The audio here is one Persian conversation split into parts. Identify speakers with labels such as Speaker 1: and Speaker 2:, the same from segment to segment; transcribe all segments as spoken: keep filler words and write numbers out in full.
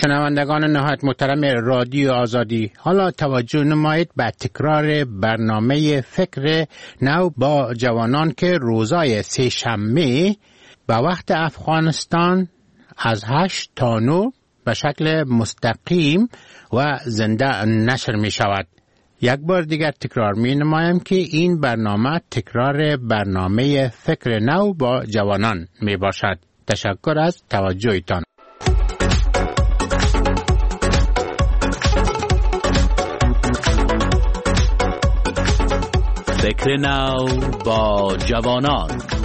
Speaker 1: شنوندگان نهایت محترم رادیو آزادی، حالا توجه نمایید به تکرار برنامه فکر نو با جوانان که روزای سه شنبه به وقت افغانستان از هشت تا نه به شکل مستقیم و زنده نشر می شود. یک بار دیگر تکرار می نمایم که این برنامه تکرار برنامه فکر نو با جوانان می باشد. تشکر از توجهتان.
Speaker 2: فکر نو با جوانان.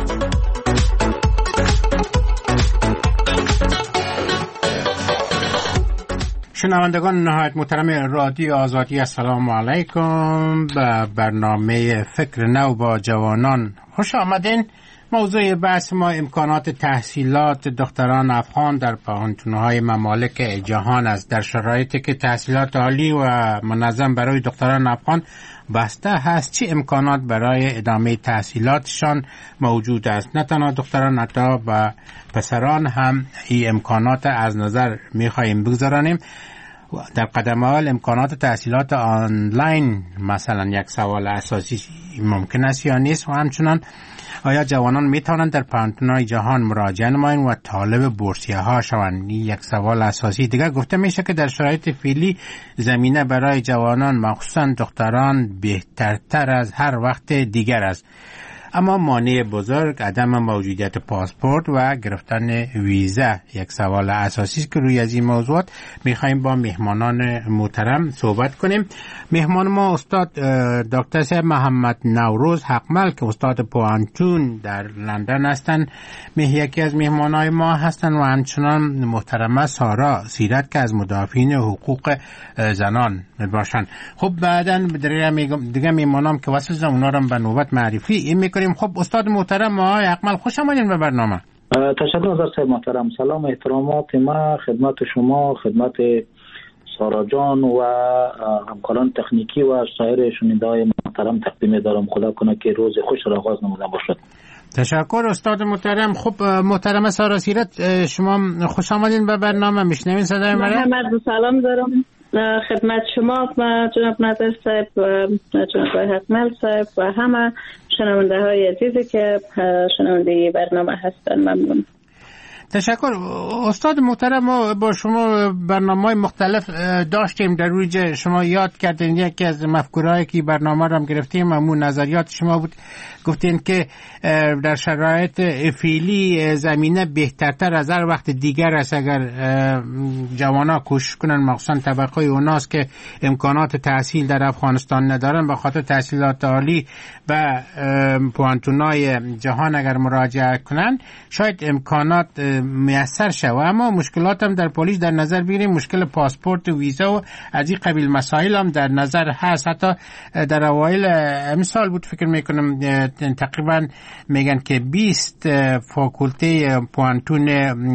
Speaker 1: شنوندگان نهایت محترم رادیو آزادی، السلام علیکم. به برنامه فکر نو با جوانان خوش آمدین. موضوع بحث ما امکانات تحصیلات دختران افغان در پوهنتون‌های ممالک جهان است، در شرایطی که تحصیلات عالی و منظم برای دختران افغان بسته هست. چه امکانات برای ادامه تحصیلاتشان موجود است؟ نه تنها دختران، حتی و پسران هم این امکانات از نظر می‌خواهیم بگذارانیم. در قدم اول امکانات تحصیلات آنلاین مثلا یک سوال اساسی ممکن است یا نیست، و همچنان آیا جوانان میتوانند در پوهنتون‌های جهان مراجعه نمایند و طالب بورسیه ها شوند؟ یک سوال اساسی دیگر. گفته میشه که در شرایط فعلی زمینه برای جوانان مخصوصا دختران بهترتر از هر وقت دیگر است، اما مانع بزرگ عدم موجودیت پاسپورت و گرفتن ویزا یک سوال اساسی است که روی از این موضوعات میخوایم با مهمانان محترم صحبت کنیم. مهمان ما استاد دکتر صاحب محمد نوروز حقمل که استاد پوهنتون در لندن هستند، یکی از مهمانای ما هستند، و همچنان محترمه سارا سیرت که از مدافعین حقوق زنان باشند. خب بعداً دیگه مهمانام که واسه اونا رو به نوبت معرفی میکنیم. خب استاد محترم آقای حقمل، خوش آمدین به برنامه.
Speaker 3: تشکر از صاحب محترم. سلام و احترامات ما خدمت شما، خدمت سارا جان و همکاران تکنیکی و سایر شنونده‌های محترم تقدیم دارم. خدا کنه که روز خوش را آغاز نموده باشد.
Speaker 1: تشکر استاد محترم. خب محترم سارا سیرت، شما خوش آمدین به برنامه. میشنوین صدای من؟
Speaker 4: محمد سلام دارم خدمت شما و جناب نظر صاحب و جناب حقمل صاحب و همه شنونده های عزیزی که شنونده برنامه هستن. ممنون.
Speaker 1: تشکر استاد محترم. ما با شما برنامه‌های مختلف داشتیم، در روی شما یاد کردین یکی از مفکورهایی که برنامه رو هم گرفتیم همون نظریات شما بود. گفتین که در شرایط فعلی زمینه بهترتر از هر وقت دیگر است اگر جوانا کوشش کنن، مخصوصا طبقه اوناست که امکانات تحصیل در افغانستان ندارن، به خاطر تحصیلات عالی و پوهنتون‌های جهان اگر مراجعه کنن شاید امکانات میسر شود. اما مشکلات هم در پلیس در نظر بگیریم، مشکل پاسپورت و ویزا و از این قبیل مسائل هم در نظر هست. حتی در اوایل امسال بود فکر میکنم تقریبا میگن که بیست فاکولته پوهنتون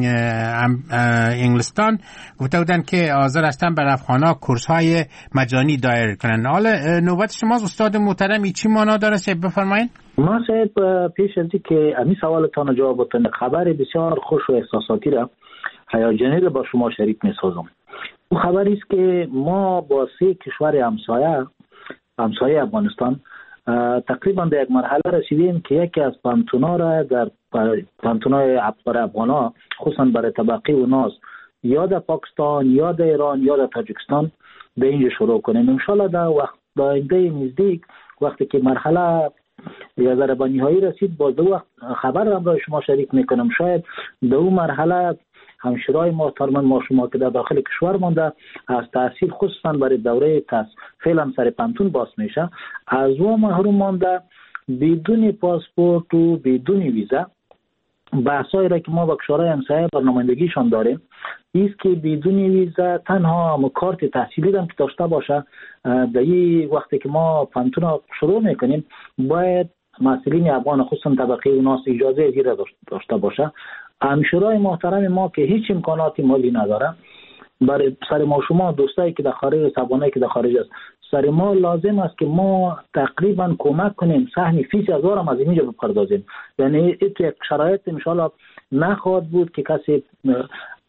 Speaker 1: انگلستان گفته بودن که حاضر هستن بر افغانا کورس های مجانی دایر کنن. حالا نوبت شما استاد محترم چی معنا داره؟ بفرمایید.
Speaker 3: ما صاحب پیش از که امی سوالتان جواب بدم، خبر بسیار خوش و احساساتی را هیجانی را با شما شریک می‌سازم. اون خبری است که ما با سه کشور همسایه همسایه افغانستان تقریبا در یک مرحله رسیدیم که یکی از پانتونا را در پانتونای افغانا خصوصا برای طبقه اوناس یا در پاکستان یا در ایران یا در تاجیکستان به اینجا شروع کنیم. ان شاء الله در وقت آینده نزدیک وقتی که مرحله یا ضربه نهایی رسید باز دو وقت خبر را برای شما شریک میکنم. شاید دو مرحله همشرای محترم ما شما که در داخل کشور مانده از تحصیل خصوصا برای دوره تحصیل فعلا سر پانتون باز میشه، از او محروم مانده بدون پاسپورت و بدون ویزا. بحثایی را که ما با کشورهای همسایه برنامه‌ریزیشان داریم ایست که بدون ویزا تنها هم کارت تحصیلی هم که داشته باشه. در این وقتی که ما پانتون شروع میکنیم باید مسئولین افغان خصوصا طبقه اوناس اجازه زیر داشته باشه. همشورای محترم ما که هیچ امکاناتی مالی نداره، برای سر ما شما دوستایی که در خارج سبانه که در خارج است سر ما لازم است که ما تقریبا کمک کنیم سهم فیس هزار هم از اینجا بپردازیم. یعنی این یک شرایط ان شاء الله نخواهد بود که کسی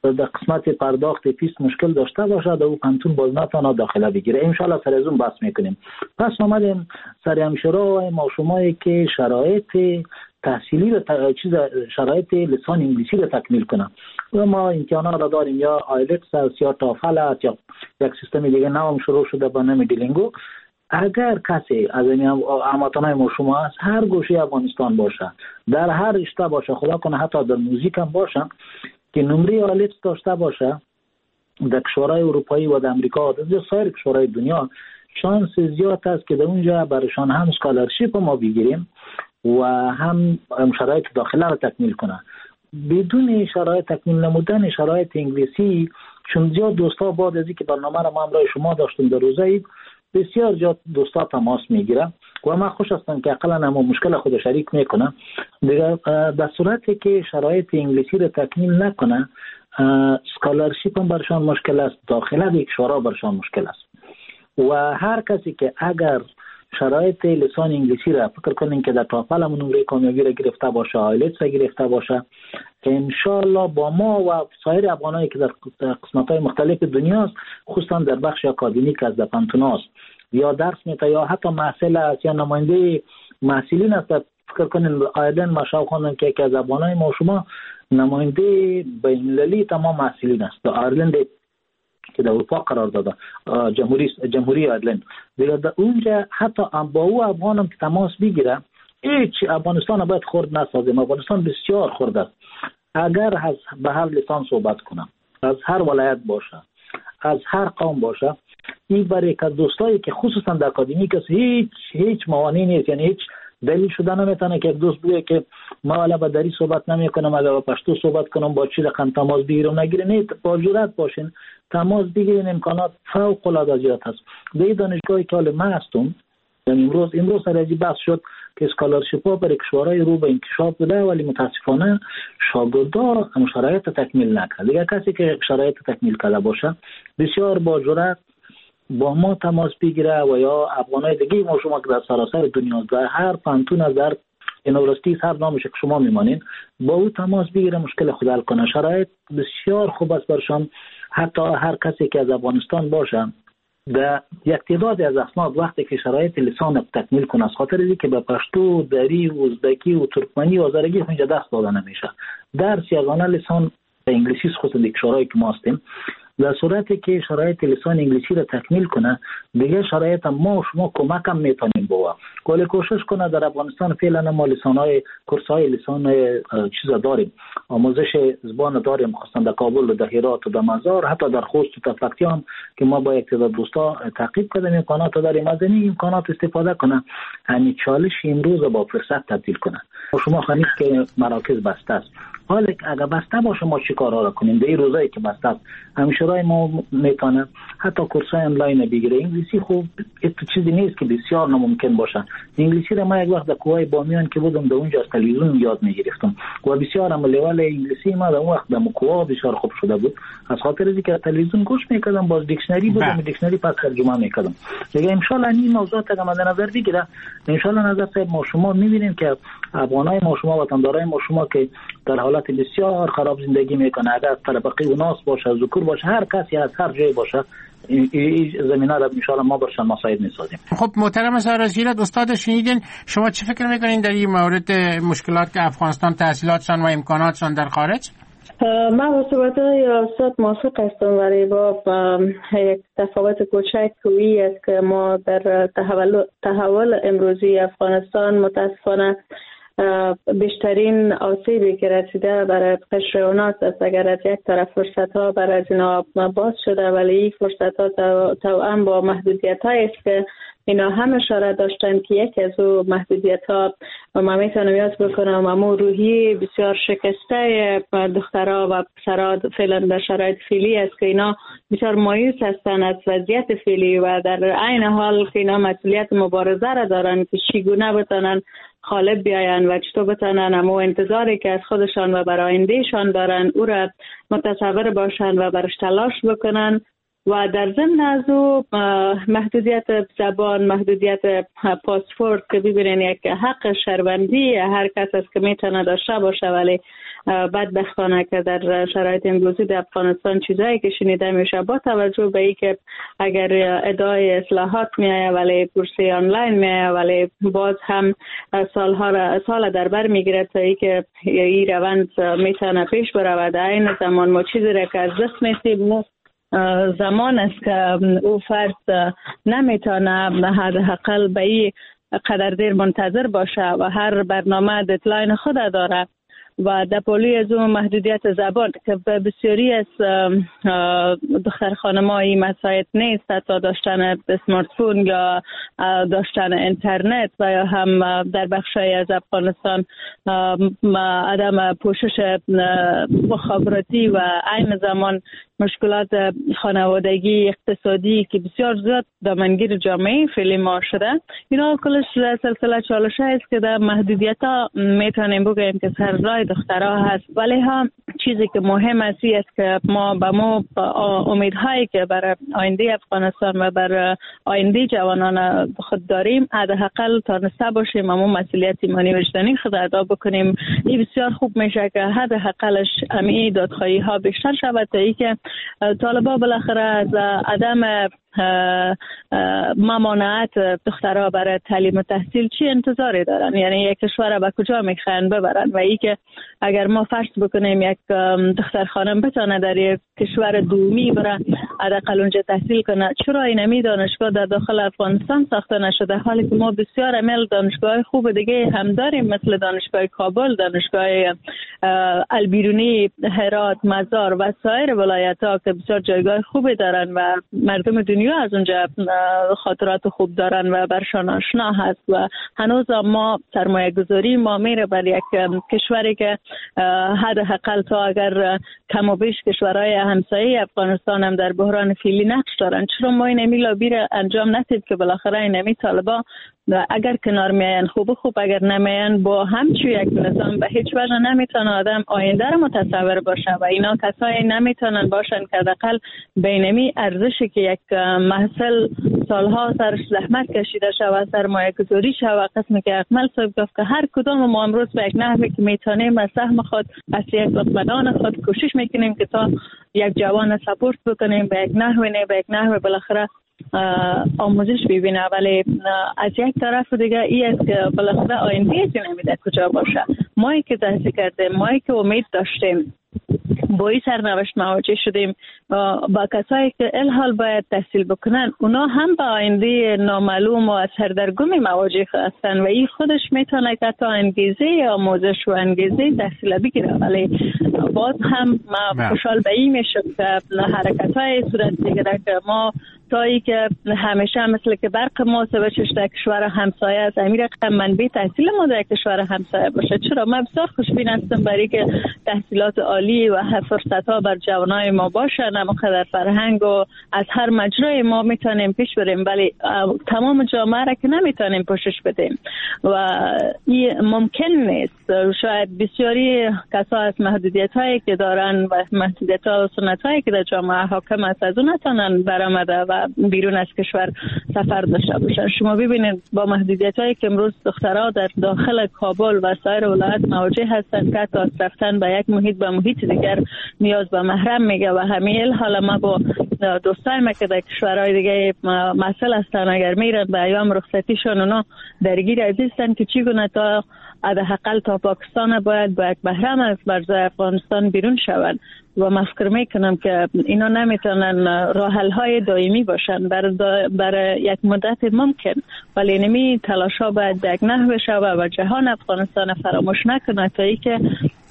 Speaker 3: در قسمت پرداخت فیس مشکل داشته باشه در او پانتون باز نتونه داخله بگیره. انشالله سر از اون بحث میکنیم. پس آمدیم سر همشورا ما شمایی که شرایط تحصیلی رو چیز شرایط لسان انگلیسی رو تکمیل کنم و ما امتحانات را داریم، یا آیلتس است یا تافل است یا یک سیستم دیگه نام شروع شده به نام دیلینگو. اگر کسی از این هموطنان ما شما است هر گوشه افغانستان باشه، در هر رشته باشه، خدا کنه حتی در موزیک هم باشه، که نمره آیلتس داشته باشه، در کشورهای اروپایی و در امریکا و در سایر کشورهای دنیا شانس زیاد است که در اونجا برایشان هم اسکالرشیپ ما بگیریم و هم شرایط داخله را تکمیل کنه. بدون شرایط تکمیل نمودن شرایط انگلیسی، چون زیاد دوستا بعد از اینکه برنامه را ما همراه شما داشتیم در روزایی بسیار زیاد دوستا تماس میگیره و من خوش هستم که اقلا هم مشکل خود شریک میکنم. دیگه در صورتی که شرایط انگلیسی را تکمیل نکنه اسکالرشیپ هم برشان مشکل است، داخله به کشورها برشان مشکل است. و هر کسی که اگر شرایط لسان انگلیسی را فکر کنین که در تافل هم نمره کامیابی را گرفته باشه، آیلتس را گرفته باشه، انشالله با ما و سایر افغانایی که در قسمت‌های مختلف دنیا است، خصوصا در بخش اکادمیک از پانتون است یا درس میته یا حتی محصل است یا نماینده محصلین است. فکر کنین آیلند ما شاو خوندم که یکی از افغانای ما شما نماینده بین‌المللی تمام محصلین است در آیرلند که در اروپا قرار داده، جمهوری جمهوری آیرلند. دیگه در اونجا حتی با او افغانم که تماس بگیره، هیچ افغانستان باید خرد نسازیم. افغانستان بسیار خرد است. اگر از به هر لسان صحبت کنم، از هر ولایت باشه، از هر قوم باشه، این برای که دوستایی که خصوصا در اکادمیک است هیچ هیچ موانعی نیست، یعنی هیچ دلیل شده نمیتونه که یک دوست بگه که ما حالا با دری صحبت نمیکنم، اگر با پشتو صحبت کنم با چی رقم تماس بگیرم نگیره. نه، با جرأت باشین تماس بگیرین، امکانات فوق العاده زیاد هست. در دانشگاهی که حال من هستم، یعنی امروز امروز سرازی بحث شد که اسکالرشیپ ها برای کشورهای رو به انکشاف بده، ولی متاسفانه شاگردا هم شرایط تکمیل نکرد. دیگه کسی که شرایط تکمیل کرده باشه بسیار با جرأت با ما تماس بگیره و یا افغانای دیگه ما شما که در سراسر دنیا در هر پانتون از در یونیورسیتی هر نامش که شما میمانین با او تماس بگیره، مشکل خود حل کنه. شرایط بسیار خوب است برشان. حتی هر کسی که از افغانستان باشه در یک تعداد از اسناد وقتی که شرایط لسان تکمیل کنه، از خاطر اینکه به پشتو، دری، ازبکی و ترکمنی و آذرگی اونجا دست داده نمیشه. درس یگانه لسان انگلیسی خصوصا در کشورهایی که ما هستیم. در صورتی که شرایط لسان انگلیسی را تکمیل کنه، دیگه شرایط ما و شما کمک هم میتونیم بوا. کلی کوشش کنه. در افغانستان فعلا ما لسان‌های کورس‌های لسان چیزا داریم، آموزش زبان داریم، خصوصا در کابل و در هرات و در مزار، حتی در خوست و تفلقی هم که ما با یک تعداد دوستا تعقیب کردیم امکانات داریم. از این امکانات استفاده کنه، همین چالش امروز با فرصت تبدیل کنه. شما خانید که مراکز بسته است، حالا اگر بسته باشه ما چی کارا را کنیم؟ در این روزایی که بسته است همشورای ما میتونه حتی کورسای آنلاین بگیره. انگلیسی خوب چیزی نیست که بسیار ناممکن باشه. انگلیسی را ما یک وقت در کوهای بامیان که بودم در اونجا از تلویزیون یاد میگرفتم و بسیار هم لول انگلیسی ما در اون وقت در کوها بسیار خوب شده بود. از خاطر اینکه تلویزیون گوش میکردم، باز دیکشنری بودم، دیکشنری پس ترجمه میکردم. دیگه ان شاء الله این موضوع تا مد نظر بگیره، ان شاء الله نظر صاحب ما شما میبینیم که افغانای ما شما وطندارای ما شما که در حالت بسیار خراب زندگی میکنه، اگر طبقه و ناس باشه، ذکور باشه، هر کسی از هر جای باشه، این زمینه را ان شاء الله ما برشان مساعد میسازیم.
Speaker 1: خب محترم سرازیرت استاد شنیدین، شما چی فکر میکنین در این مورد مشکلات که افغانستان تحصیلاتشان و امکاناتشان در خارج؟
Speaker 4: من با صحبت های استاد موافق هستم، ولی با یک تفاوت کوچک کوی است که ما در تحول تحول امروزی افغانستان متاسفانه بیشترین آسیبی که رسیده برای قشر اوناس است. اگر از یک طرف فرصت ها برای اینا باز شده، ولی این فرصت ها توأم با محدودیت هایی است که اینا هم اشاره داشتن که یکی از او محدودیت ها و من میتونم یاد بکنم امو روحی بسیار شکسته دخترها و پسرها فعلا در شرایط فعلی است که اینا بسیار مایوس هستن از وضعیت فعلی و در عین حال که اینا مسئولیت مبارزه را دارن که چگونه بتونن غالب بیاین و چطور بتونن امو انتظاری که از خودشان و برای آیندهشان دارن او را متصور باشن و برش تلاش بکنن و در ضمن از او محدودیت زبان، محدودیت پاسپورت که ببینین یک حق شهروندی هر کس است که میتونه داشته باشه، ولی بدبختانه که در شرایط امروزی در افغانستان چیزایی که شنیده میشه با توجه به ای که اگر ادعای اصلاحات میایه ولی کورسی آنلاین میایه ولی باز هم سالها را سال در بر میگیره تا ای که این روند میتونه پیش بره و در این زمان ما چیزی را که از دست میسیم زمان است که او فرد نمیتونه حداقل به این قدر دیر منتظر باشه و هر برنامه ددلاین خود داره و در پولی از اون محدودیت زبان که بسیاری از دختر خانم‌های مساعد نیست، حتی داشتن اسمارت فون یا داشتن اینترنت و یا هم در بخشای از افغانستان عدم پوشش مخابراتی و عین زمان مشکلات خانوادگی اقتصادی که بسیار زیاد دامنگیر جامعه فعلی ما شده. اینا کلش سلسله چالش است که در محدودیت ها میتونیم بگیم که سر راه دخترها هست، ولی هم چیزی که مهم است است که ما به ما امیدهایی که برای آینده افغانستان و برای آینده جوانان خود داریم حداقل تانسته باشیم اما مسئولیت ایمانی وجدانی خود ادا بکنیم. این بسیار خوب میشه که حداقلش امی دادخواهی ها بیشتر شود تا ای که طالبا بالاخره از عدم ممانعت دخترها برای تعلیم و تحصیل چی انتظاری دارن، یعنی یک کشور به کجا میخوان ببرن و ای که اگر ما فرض بکنیم یک دختر خانم بتونه در یک کشور دومی بره حداقل اونجا تحصیل کنه، چرا اینمی دانشگاه در داخل افغانستان ساخته نشده حالی که ما بسیار امیل دانشگاه خوب دیگه هم داریم مثل دانشگاه کابل، دانشگاه البیرونی، هرات، مزار و سایر ولایت ها که بسیار جایگاه خوبی دارن و مردم دنیا از اونجا خاطرات خوب دارن و برشان آشنا هست و هنوز ما سرمایه گذاری ما میره بر یک کشوری که حداقل تا اگر کم و بیش کشورهای همسایه افغانستان هم در بحران فعلی نقش دارن، چرا ما این امی لابی را انجام ندید که بالاخره این امی طالبا اگر کنار میاین خوب خوب، اگر نمیاین با همچو یک نظام به هیچ وجه نمیتونه آدم آینده را متصور باشه و اینا کسایی نمیتونن باشن که حداقل بینمی ارزشی که یک محصل سالها سرش زحمت کشیده شود سرمایه گذاری شود قسمی که اکمل صاحب گفت که هر کدام ما امروز به یک نحوی که میتونیم از سهم خود از یک بدن خود کوشش میکنیم که تا یک جوان سپورت بکنیم به یک نحوی نه به یک نحوی بالاخره آموزش ببینه، ولی از یک طرف دیگه ای است که بالاخره آینده نمیده کجا باشه. مایی که تحصیل کردیم، مایی که امید داشتیم با این سرنوشت مواجه شدیم با کسایی که الحال باید تحصیل بکنن، اونا هم با آینده نامعلوم و سردرگمی مواجه هستن و این خودش میتونه که تا انگیزه آموزش و انگیزه تحصیل بگیره، ولی باز هم ما خوشحال به این میشم که حرکت های صورت بگیره که ما تایی که همیشه مثل که برق ما سوچش در کشور همسایه است امیر رقم منبع تحصیل ما در کشور همسایه باشه. چرا من بسیار خوشبین هستم برای که تحصیلات عالی و فرصت ها بر جوانای ما باشه، نمخه در فرهنگ و از هر مجرای ما میتونیم پیش بریم، ولی تمام جامعه را که نمیتونیم پوشش بدیم و این ممکن نیست. شاید بسیاری کسا از محدودیت هایی که دارن و محدودیت ها و سنت هایی که در جامعه حاکم است از اون نتونن برآمده و بیرون از کشور سفر داشته باشن. شما ببینید با محدودیت هایی که امروز دخترها در داخل کابل و سایر ولایت مواجه هستند که تا رفتن به یک محیط به محیط دیگر نیاز به محرم میگه و همین حالا ما با دوستای ما که در کشورهای دیگه مسئله هستن اگر میرن به ایام رخصتیشون اونا درگیر ازیستن که چگونه تا حداقل تا پاکستان باید با یک محرم از مرزهای افغانستان بیرون شوند و من فکر میکنم که اینا نمیتونن راه حل های دائمی باشن برای بر یک مدت ممکن، ولی نمی تلاشا باید به یک نحو شود و جهان افغانستان فراموش نکنه تا ای که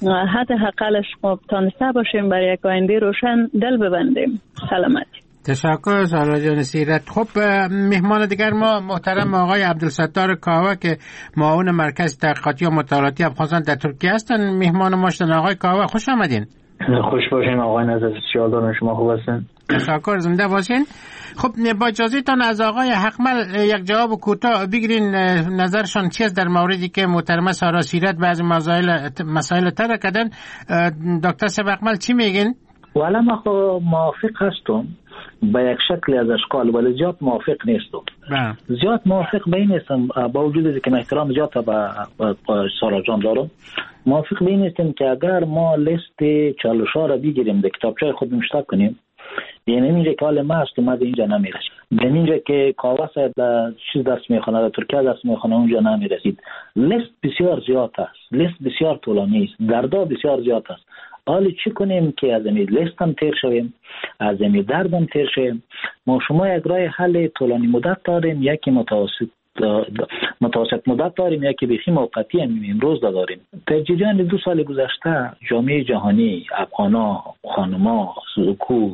Speaker 4: حداقلش ما تانسته باشیم برای یک آینده روشن دل ببندیم. سلامت.
Speaker 1: تشکر سارا جان سیرت. خب مهمان دیگر ما محترم آقای عبدالستار کاوه که معاون مرکز تحقیقاتی و مطالعاتی افغانستان در ترکیه هستن. مهمان ما شدن. آقای کاوه خوش آمدین.
Speaker 3: خوش باشین آقای نظر سیالدان، شما خوب هستین؟
Speaker 1: تشکر، زنده باشین. خب با اجازهتان از آقای حقمل یک جواب کوتاه بگیرین نظرشان چیست در موردی که محترمه سارا سیرت بعضی مسائل مسائل طرح کردن. دکتر صاحب حقمل چی میگین؟
Speaker 3: ولی ما خو موافق هستم به یک شکل از اشکال، ولی زیاد موافق نیستم. زیاد موافق به این نیستم، با وجود که من احترام زیاد به سارا جان دارم، موافق به این نیستم که اگر ما لیست چالش‌ها را بگیریم در کتابچه خود نوشته کنیم، یعنی اینجا که حال ما است که ما به اینجا نمیرسیم، به اینجا که کاواس در چیز درس میخونه، در ترکیه درس میخونه، اونجا نمیرسید. لیست بسیار زیاد است، لیست بسیار طولانی است، دردا بسیار زیاد است. حالی چی کنیم که از این لیست هم تیر شویم، از این درد هم تیر شویم؟ ما شما یک راه حل طولانی مدت داریم، یکی متوسط متوسط مدت داریم، یکی بیخی موقتی هم امروز داریم. در جریان دو سال گذشته جامعه جهانی، افغانا، خانما، ذکور،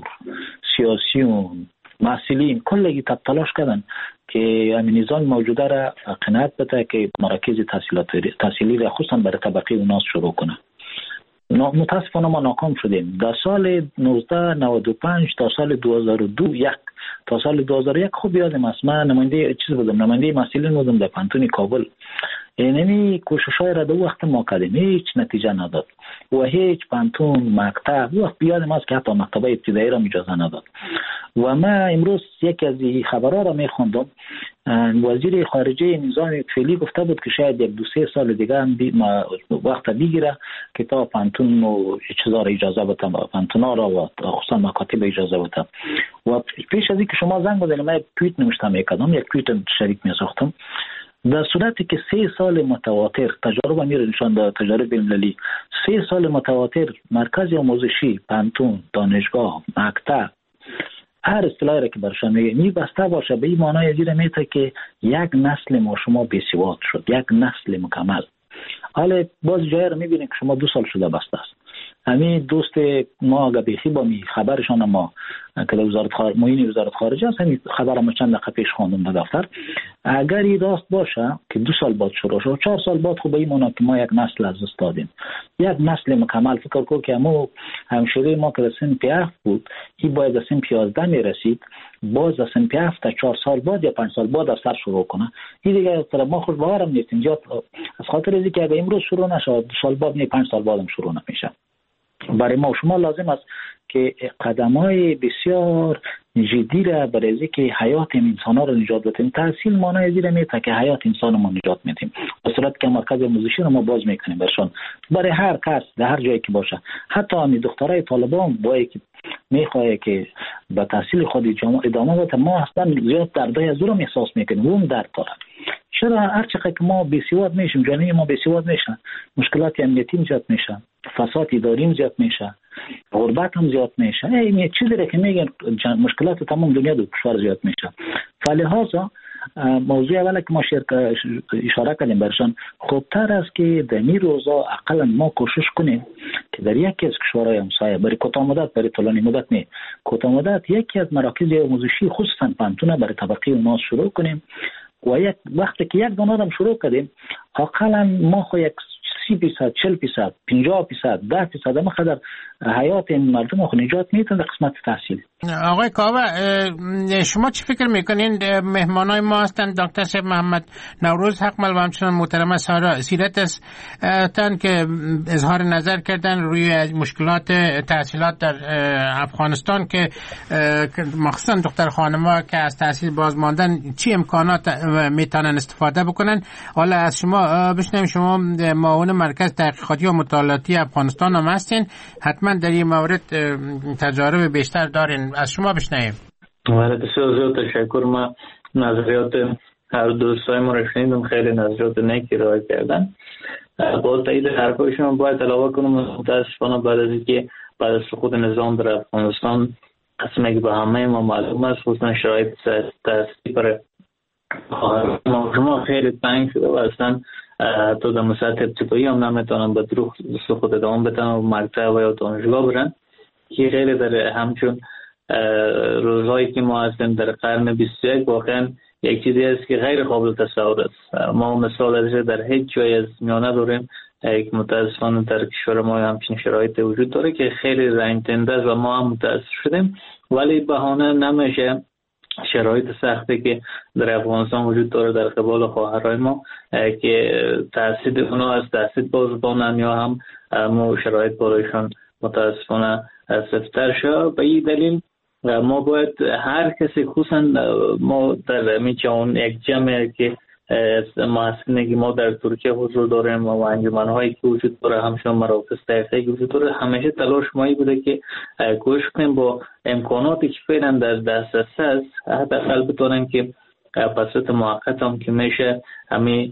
Speaker 3: سیاسیون، مسئولین کلگی تلاش کردن که همین نظام موجوده را قناعت بده که مراکز تحصیلی را خصوصا برای طبقه اوناس شروع کنه. متاسفانه ما ناکام شدیم. در سال نوزده نود و پنج تا سال دو هزار و دو یک تا سال دو هزار و یک خوب یادم است، من نماینده چیز بودم، نماینده مسئولین بودم در پانتون کابل. اینمی کوشش‌های را در وقت ما کردیم، هیچ نتیجه نداد و هیچ پانتون مکتب وقت بیادم است که حتی مکتب ابتدایی را اجازه نداد. و ما امروز یکی از خبرها را میخوندم، وزیر خارجه نظام فعلی گفته بود که شاید یک دو سه سال دیگه هم بی ما وقت بگیره که تا پانتون و چیزا را اجازه بده، پانتونا را و خصوصا مکاتب اجازه بده. و پیش از اینکه شما زنگ بزنید من یک توییت نوشتم، میکردم یک توییت شریک میساختم. در صورتی که سه سال متواتر تجربه میره نشان داد، تجربه المللی، سه سال متواتر مرکز آموزشی، پانتون، دانشگاه، مکتب، هر اصطلاحی را که برشان میگه می بسته باشه، به این معنای زیر میته که یک نسل ما شما بی‌سواد شد، یک نسل مکمل. حالا باز جایی را میبینیم که شما دو سال شده بسته است. همین دوست ما اگه بیخی با می خبرشان ما که در وزارت خارجه معین وزارت خارجه است، همین خبر ما چند دقیقه پیش خواندم در دفتر. اگر این راست باشه که دو سال بعد شروع شد، چهار سال بعد خوب این مونه که ما یک نسل از دست دادیم، یک نسل مکمل. فکر کنم که ما همشیره ما که سن پی هفت بود، این باید سن پی یازده میرسید، باز سن پی هفت تا چهار سال بعد یا پنج سال بعد از سر شروع کنه. این دیگه طرف ما خوش باورم نیست اینجا، از خاطر اینکه اگه امروز شروع نشه دو سال بعد نه پنج سال بعدم شروع نمیشه. برای ما شما لازم است که قدم‌های بسیار جدی را برای اینکه حیات انسان‌ها را نجات بدیم. تحصیل معنای زیر میته که حیات انسان ما نجات میدیم. به صورت که مرکز آموزشی را ما باز میکنیم برشان، برای هر کس در هر جایی که باشه، حتی همین دخترای طالبان باید که میخواه که به تحصیل خود ادامه بده، ما اصلا زیاد دردای از اون احساس میکنیم، اون درد داره. چرا هر چقدر که ما بی‌سواد میشیم، جامعه ما بی‌سواد میشن، مشکلات امنیتی زیاد میشن، فساد اداری زیاد میشه، غربت هم زیاد میشه، این چیزی را که میگن مشکلات تمام دنیا دو کشور زیاد میشه. فلهذا موضوع اولی که ما اشاره کردیم برشان، خوبتر است که در این روزا اقلا ما کوشش کنیم که در یکی از کشورهای همسایه برای کوتاه مدت، برای طولانی مدت نه، کوتاه مدت یکی از مراکز آموزشی خصوصا پانتونه برای طبقه اوناس شروع کنیم. و یک وقتی که یک دانه هم شروع کردیم، اقلا ما خو یک سی فیصد، چهل فیصد، پنجاه فیصد، ده فیصد اما قدر حیات این مردم خو نجات میتن در قسمت تحصیل.
Speaker 1: آقای کاوه، شما چی فکر میکنین؟ مهمانای ما هستند دکتر صاحب محمد نوروز حقمل و همچنان محترمه سارا سیرت است تن که اظهار نظر کردن روی مشکلات تحصیلات در افغانستان که مخصوصا دختر خانم‌ها که از تحصیل باز ماندن چی امکانات میتونن استفاده بکنن. حالا از شما بشنویم، شما معاون مرکز تحقیقاتی و مطالعاتی افغانستان هم هستین، حتما در این مورد تجارب بیشتر دارین، از شما بشنویم.
Speaker 5: بسیار زیاد تشکر. ما نظریات هر دوستای ما رو شنیدم، خیلی نظریات نیکی ارائه کردن. با تایید حرفای شما باید علاوه کنم متاسفانه بعد از اینکه بعد از سقوط نظام در افغانستان قسمی که به همه ما معلوم است، خصوصا شرایط تحصیلی برای شما خیلی تنگ شده و اصلا تو در مسطح ابتدایی هم نمیتونن به دروغ خود ادامه بدن و مکتب و یا دانشگاه برن، که خیلی در همچون روزهایی که ما هستیم در قرن بیست و یک واقعا یک چیزی است که غیر قابل تصور است. ما مثال ازش در هیچ جای از میانه داریم که متاسفانه در کشور ما همچین شرایط وجود داره که خیلی رنج‌دهنده است و ما هم متاسف شدیم، ولی بهانه نمیشه شرایط سختی که در افغانستان وجود داره در قبال خواهرای ما که تحصیل اونا از تحصیل باز بانن یا هم ما شرایط برایشان متاسفانه سفتر شد. به این دلیل ما باید هر کسی، خصوصا ما در میچون یک جمعی که محصلینی که ما در ترکیه حضور داریم و انجمن هایی که وجود داره، همچنین مراکز تحقیقی وجود داره، همیشه تلاش مایی بوده که کوشش کنیم با امکاناتی که فعلا در دسترس است حداقل بتونیم که بساط موقت هم که میشه همین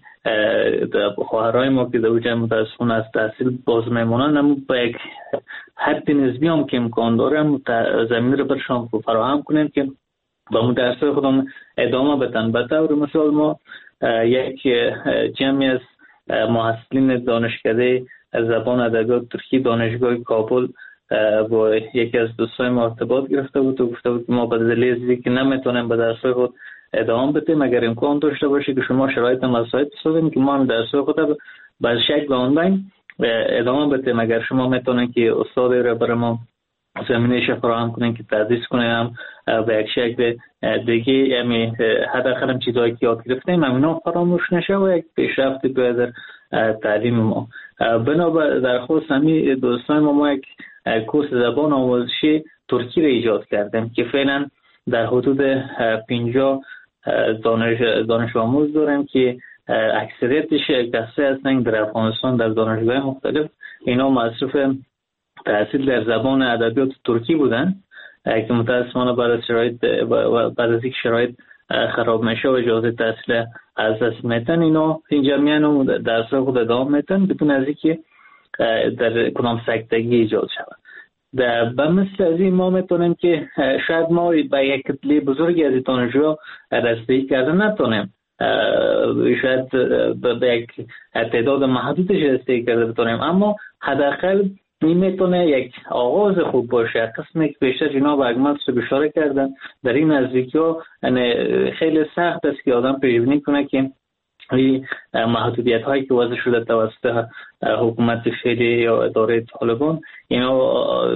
Speaker 5: خواهرای ما که در وجه متاسفانه از تحصیل باز میمونن، هم با یک حد نسبی هم که امکان داره هم زمین رو برشان فراهم کنیم که با مدرسه خودم ادامه بدن. به طور مثال ما یک جمعی از محصلین دانشکده زبان ادبیات ترکی دانشگاه کابل با یکی از دوستای ما ارتباط گرفته بود و گفته بود ما به دلیل که نمیتونیم به درسای خود ادامه بدیم، اگر امکان داشته باشه که شما شرایط مساعد بسازیم که ما هم درسای خود به شکل آنلاین ادامه بدیم. اگر شما میتونین که استادی رو برای ما زمینه‌اش فراهم کنین که تدریس کنیم به یک شکل دیگه، یعنی حداقل هم چیزایی که یاد گرفتیم همینا فراموش نشه و یک پیشرفت بیاید در تعلیم ما. بنابر درخواست همی دوستان ما ما یک کورس زبان آموزشی ترکی را ایجاد کردیم که فعلا در حدود پنجاه دانش دانش آموز داریم که اکثریتش کسایی هستند در افغانستان در دانشگاه مختلف. اینا مصروف تحصیل در زبان ادبیات ترکی بودن که متاسفانه بعد از شرایط بعد از اینکه شرایط خراب میشه و اجازه تحصیل از دست میتن، اینا اینجا میان و درس خود ادامه میتن بدون از اینکه در کدام سکتگی ایجاد شود. در به مثل از این ما میتونیم که شاید ما به یک کتله بزرگی از دانشجوها رسیدگی کرده نتونیم، شاید به یک تعداد محدودش رسیدگی کرده بتونیم، اما حداقل این میتونه یک آغاز خوب باشه. قسمی که بیشتر جناب اگمل رو اشاره کردن در این نزدیکی ها خیلی سخت است که آدم پیشبینی کنه که این محدودیت هایی که وضع شده توسط حکومت فعلی یا اداره طالبان اینا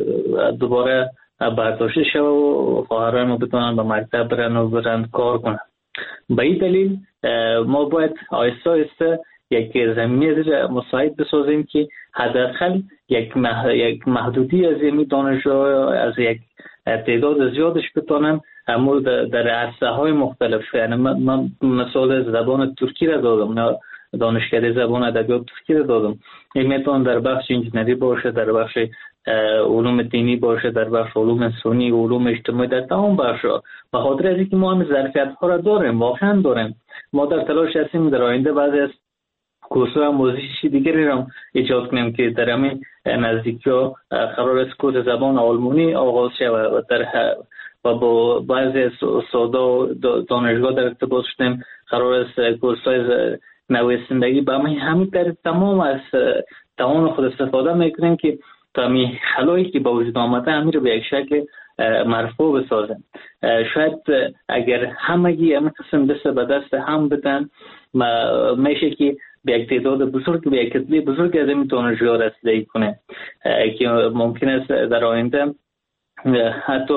Speaker 5: دوباره برداشته شده و خواهرای ما بتونن به مکتب برن و برن کار کنن. به این دلیل ما باید آیسته آیسته یک زمینه مساعد بسازیم که حداقل یک یک محدودی از این دانشجوها از یک تعداد زیادش بتونن اما در عرصه های مختلف، یعنی من مثال زبان ترکی را دادم، نه دانشکده زبان ادبیات ترکی را دادم، این میتونه در بخش انجینری باشه، در بخش علوم دینی باشه، در بخش علوم انسانی، علوم اجتماعی، در تمام بخش‌ها. به خاطر از اینکه ما هم ظرفیت ها را داریم، واقعا داریم، ما در تلاش هستیم در آینده بعضی از کورس‌های آموزشی دیگری را ایجاد کنیم که در همین نزدیکی‌ها قرار است کورس زبان آلمانی آغاز شود و در و با بعضی از استادا و دانشگاه در ارتباط شدیم، قرار است کورس‌های نویسندگی به همین طریق تمام از توان خود استفاده میکنیم که تا می خلایی که با وجود آمده همین رو به یک شکل مرفوع بسازیم. شاید اگر همگی همین قسم دست به دست هم بدن میشه که به یک تعداد بزرگ به یک کتله بزرگ از این دانشجوها رسیدگی کنه که ممکن است در آینده حتی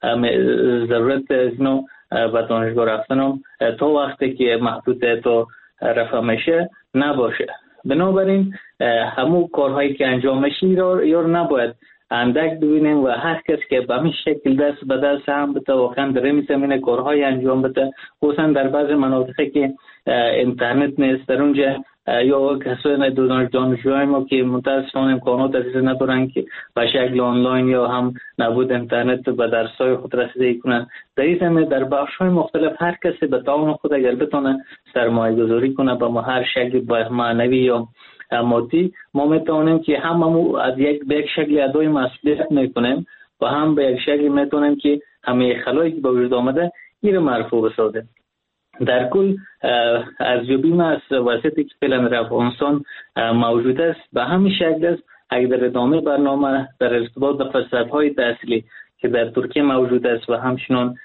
Speaker 5: ضرورت از اینو به دانشگاه رفتن هم تا وقتی که محدود تا رفع میشه نباشه. بنابراین همون کارهایی که انجام میشه یا نباید اندک ببینیم و هر کس که به همین شکل دست به دست هم بده واقعا در این زمینه کارهای انجام بده، خصوصا در بعض مناطقی که اینترنت نیست، در اونجا یا کسای دانشجوهای ما که متاسفانه امکانات عزیز ندارن که به شکل آنلاین یا هم نبود اینترنت به درس‌های خود رسیدگی کنن، در این زمینه در بخش‌های مختلف هر کسی به توان خود اگر بتونه سرمایه‌گذاری کنه به هر شکل با معنوی یا مادی، ما میتونیم که هم همو از یک به یک شکل ادای مسئولیت میکنیم و هم به یک شکل میتونیم که همه خلایی که به وجود آمده این مرفوع بسازیم. در کل ارزیابی ما از وضعیتی که فعلا در افغانستان موجود است به همین شکل است. اگر در ادامه برنامه در ارتباط به فرصت‌های تحصیلی که در ترکیه موجود است و همچنان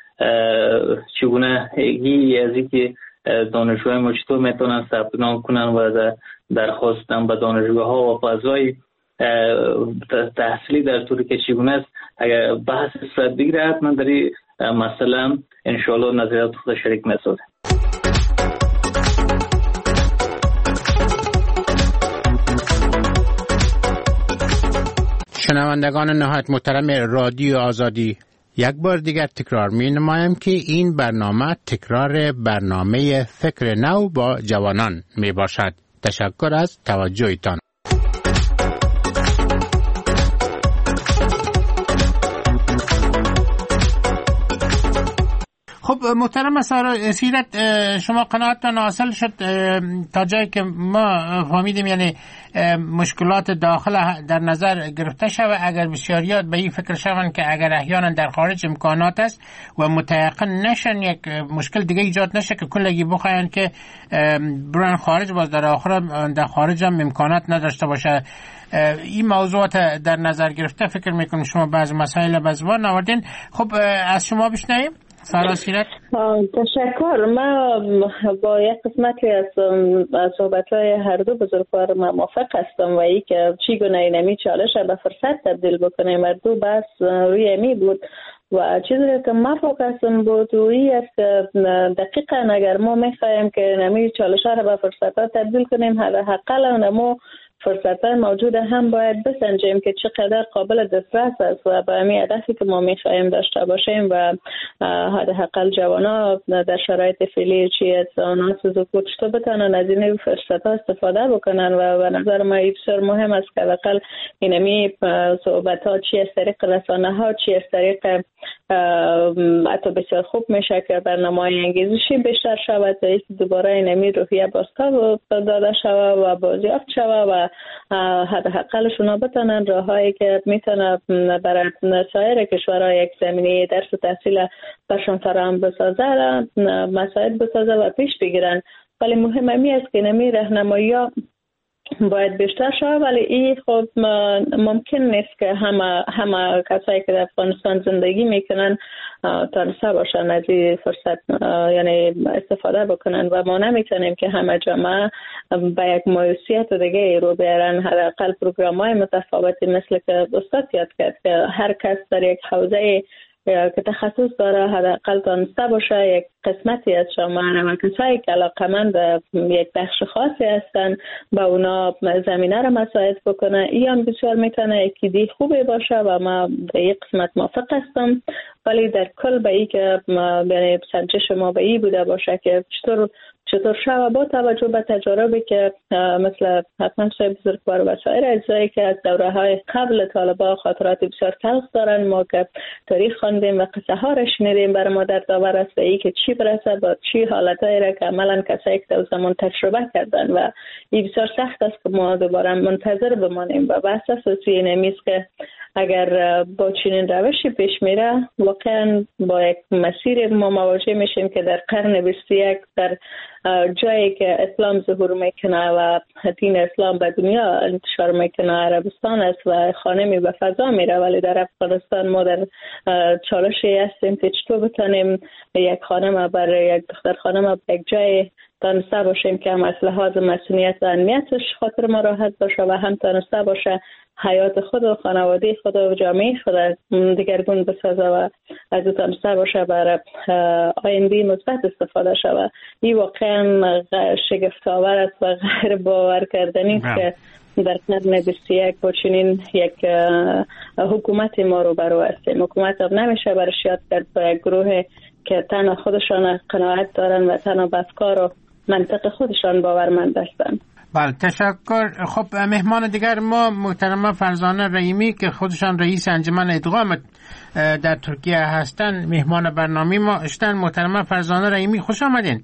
Speaker 5: چگونه از اینکه دانشجوهای ما چطور میتونن ثبت نام کنن و درخواستن به دانشگاه‌ها و فضای تحصیلی در ترکیه چگونه است، اگر بحث صورت بگیره حتما در این مسئله انشاءالله نظریات خود شریک می‌سازیم.
Speaker 1: شنوندگان نهایت محترم رادیو آزادی، یک بار دیگر تکرار می نمایم که این برنامه تکرار برنامه فکر نو با جوانان می باشد. تشکر از توجهتان. خب محترم سیرت، شما قناعتتان حاصل شد تا جایی که ما فهمیدیم، یعنی مشکلات داخل در نظر گرفته شود. اگر بسیاریات به این فکر شوند که اگر احیانا در خارج امکانات است و متيقن نشن، یک مشکل دیگه ایجاد نشه که کلگی بخواین که برن خارج، باز در آخر در خارج هم امکانات نداشته باشه. این موضوعات در نظر گرفته فکر میکنم شما بعض مسائل به زبان آوردین. خب از شما بشنویم. سلاسیرت.
Speaker 4: تشکر. ما با یک قسمتی از صحبت‌های هر دو بزرگوار ما موافق هستم و ای که چیگونه اینمی چالش به فرصت تبدیل بکنیم. هر دو بحث روی امی بود و چیزی که ما فوکسم بود روی است که دقیقاً اگر ما میخوایم که اینمی چالش ها به فرصت ها تبدیل کنیم، حداقل اونمو فرصت‌های موجود هم باید بسنجیم که چقدر قابل دسترس است و به همین هدفی که ما می‌خوایم داشته باشیم و حداقل جوان‌ها در شرایط فعلی چی است آنها سوزوکوت تو بتونن از این فرصت‌ها استفاده بکنن و به نظر ما بسیار مهم است که حداقل اینمی صحبت‌ها چی از طریق رسانه‌ها، چی از طریق حتی بسیار خوب میشه که برنامه‌های انگیزشی بیشتر شود تا اینکه دوباره اینمی روحیه بازتاب داده شود و بازیافت شود و حداقل شما بتونن راههایی که میتونه برای سایر کشورها یک زمینه درس و تحصیل برشان فراهم بسازه مساعد بسازه و پیش بگیرن. ولی مهم امی است که نمی راهنمایی ها باید بیشتر شود، ولی این خب ممکن نیست که همه همه کسایی که در افغانستان زندگی میکنن تانسته باشن از این فرصت، یعنی استفاده بکنن و ما نمیتونیم که همه جامعه به یک مایوسیت دیگه رو بیارن. حداقل پروگرام‌های متفاوتی مثل که استاد یاد کرد که هر کس در یک حوزه که تخصص داره حداقل تانسته باشه یک قسمتی از جامعه و کسایی که علاقمند به یک بخش خاصی هستن با اونا زمینه را مساعد بکنه. این هم بسیار میتونه یک ایده خوبی باشه و ما به یک قسمت موافق هستم، ولی در کل به این که یعنی سنجش ما به این بوده باشه که چطور چطور شود با توجه به تجاربی که مثل حتما صاحب بزرگوار و سایر اجزایی که از دوره های قبل طالبان خاطرات بسیار تلخ دارن، ما که تاریخ خواندیم و قصه ها را شنیدیم بر ما در داور است ای که چی برسه با چی حالتایی را که عملا کسایی که در زمان تجربه کردن و این بسیار سخت است که ما دوباره منتظر بمانیم و بحث اساسی اینه که اگر با چنین روشی پیش میره واقعا با یک مسیر ما مواجه میشیم که در قرن بیست و یک در جایی که اسلام ظهور میکنه و دین اسلام به دنیا انتشار میکنه عربستان است و خانمی به فضا میره، ولی در افغانستان ما در چالشی هستیم که چطور بتونیم یک خانم بر یک دختر خانم به یک جای تانسته باشیم که هم از لحاظ مسئولیت و امنیتش خاطر ما راحت باشه و هم تانسته باشه حیات خود و خانواده خود و جامعه خود دیگرگون بسازه و از او تانسته باشه برای آینده مثبت استفاده شود. این واقعا شگفت‌آور است و غیر باور کردنی است که در قرن بیست و یک با چنین یک حکومت ما رو برو هستیم. حکومت هم نمیشه برش یاد کرد با یک گروه که تنها خودشان قناعت دارن و تنها به افکار و منطق خودشان باورمند هستند.
Speaker 1: بله تشکر. خب مهمان دیگر ما محترمه فرزانه رحیمی که خودشان رئیس انجمن ادغام در ترکیه هستند مهمان برنامه ما اشتن. محترمه فرزانه رحیمی خوش آمدین.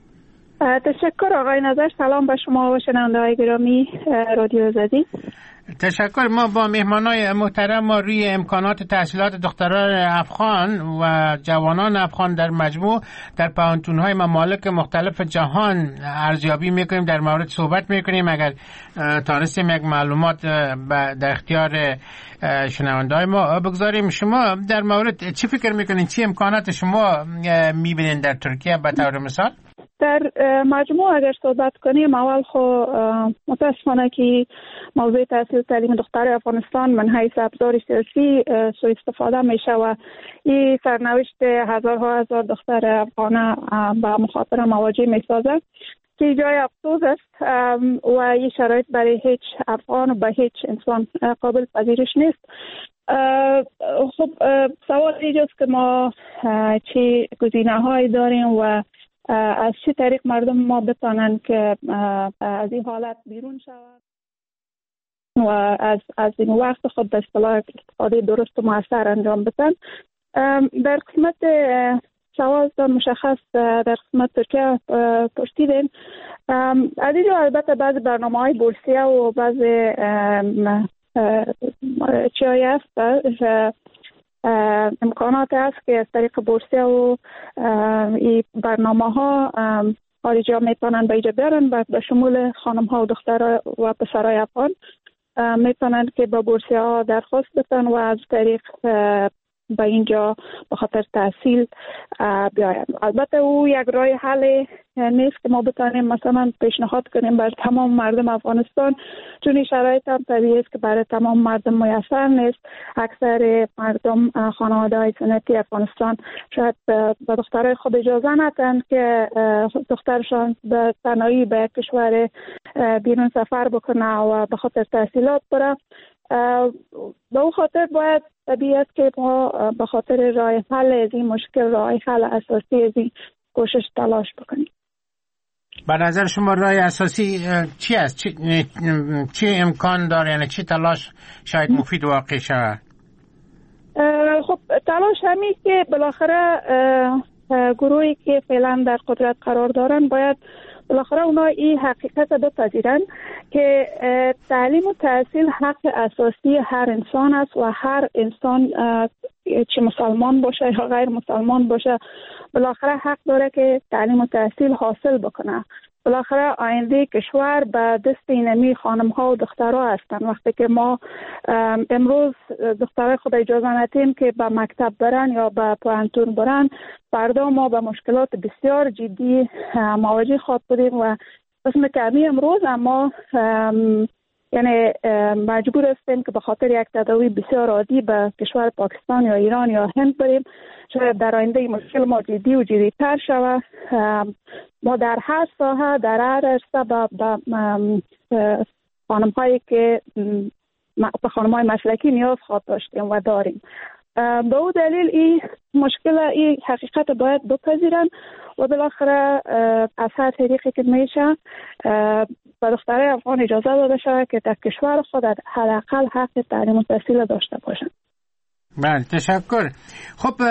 Speaker 6: تشکر آقای نظر. سلام به شما و شنونده های گرامی رادیو آزادی.
Speaker 1: تشکر. ما با مهمانای محترم ما روی امکانات تحصیلات دختران افغان و جوانان افغان در مجموع در پانتون‌های ممالک مختلف جهان ارزیابی میکنیم، در مورد صحبت میکنیم. اگر تانستیم یک معلومات در اختیار شنونده‌های ما بگذاریم. شما در مورد چی فکر میکنین؟ چی امکانات شما میبینین در ترکیه به طور مثال؟
Speaker 6: در مجموع اگر صحبت کنیم، اول خو متاسفانه که موضوع تحصیل تعلیم دختر افغانستان من حیث ابزار سیاسی سوء استفاده میشه و این سرنوشت هزارها هزار دختر افغان به مخاطره مواجه میسازه. که جای افسوس است و این شرایط برای هیچ افغان و به هیچ انسان قابل پذیرش نیست. خب سوال اینجاست که ما چه گزینه‌هایی داریم و از چه طریق مردم ما بتانند که از این حالت بیرون شوند و از از این وقت خود به اصطلاح اقتصادی درست و مؤثر انجام بدن. در قسمت سوال مشخص در قسمت ترکیه پرسیدین. از اینجا البته بعضی برنامه‌های بورسیه و بعضی چیایی هست امکانات هست که از طریق بورسیه و این برنامه ها خارجی ها میتونن به اینجا برن و به شمول خانم ها و دختر و پسرای افغان میتونن که به بورسیه ها درخواست بدن و از طریق به اینجا به خاطر تحصیل بیاین. البته او یک راه حل نیست که ما بتانیم مثلا پیشنهاد کنیم بر تمام مردم افغانستان، چون این شرایط هم طبیعی است که برای تمام مردم میسر نیست. اکثر مردم خانواده‌های سنتی افغانستان شاید به دخترای خود اجازه ندن که دخترشان به تنهایی به کشور بیرون سفر بکنه و به خاطر تحصیلات بره. به اون خاطر باید طبیعت که ما به خاطر راه حل از این مشکل، راه حل اساسی از این کوشش تلاش بکنیم.
Speaker 1: به نظر شما راه اساسی چی است؟ چی, چی امکان داره؟ یعنی چی تلاش شاید مفید واقع شود؟
Speaker 6: خب تلاش همین که بالاخره گروهی که فعلا در قدرت قرار دارن باید بالاخره اونا این حقیقت بپذیرن که تعلیم و تحصیل حق اساسی هر انسان است و هر انسان چه مسلمان باشه یا غیر مسلمان باشه بالاخره حق داره که تعلیم و تحصیل حاصل بکنه. بالاخره آینده کشور به دست اینمی خانم ها و دخترها هستن. وقتی که ما امروز دخترای خود اجازه ندیم که به مکتب برن یا به پوهنتون برن، فردا ما به مشکلات بسیار جدی مواجه خواهد بودیم و قسم کمی امروز اما یعنی مجبور هستیم که به خاطر یک تداوی بسیار عادی به کشور پاکستان یا ایران یا هند بریم. شاید در آینده مشکل ما جدی و جدی‌تر شود. ما در هر ساحه در هر عرصه به خانم‌هایی که به خانم‌های مسلکی نیاز خواهد داشتیم و داریم. به او دلیل این مشکل این حقیقت باید بپذیرن و بالاخره از هر طریقی که میشه به دخترای افغان اجازه داده شود که در کشور خود حداقل حق تعلیم و تحصیل داشته باشند.
Speaker 1: بله تشکر. خب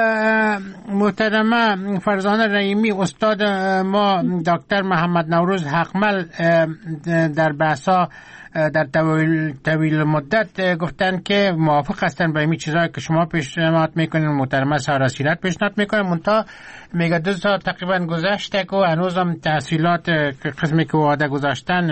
Speaker 1: محترمه فرزانه رحیمی، استاد ما دکتر محمد نوروز حقمل در بحثا در طویل, طویل مدت گفتن که موافق هستن با این چیزایی که شما پیشنهاد میکنین. محترمه سارا سیرت پیشنهاد میکنه منتها میگه دو سال تقریبا گذشته که هنوزم تحصیلات قسمی که وعده گذاشتن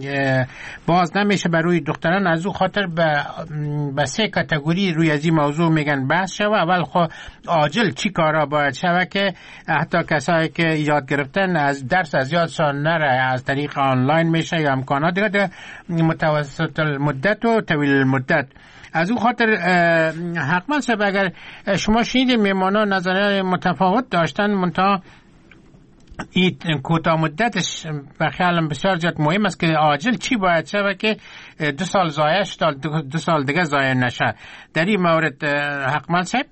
Speaker 1: باز نمیشه بر روی دختران. از او خاطر به به سه کاتگوری روی از این موضوع میگن بحث شوه. اول خو عاجل چی کارا باید شوه که حتی کسایی که یاد گرفتن از درس از یادشان نره، از طریق آنلاین میشه یا امکانات دیگه متوسط المدت و طویل المدت. از اون خاطر حقمن صاحب اگر شما شنیدین میمانان نظریه متفاوت داشتن منتها این کوتاه مدتش به خیالم بسیار زیاد مهم است که عاجل چی باید شود که دو سال ضایع شد دو سال دیگه ضایع نشه. در این مورد حقمن صاحب.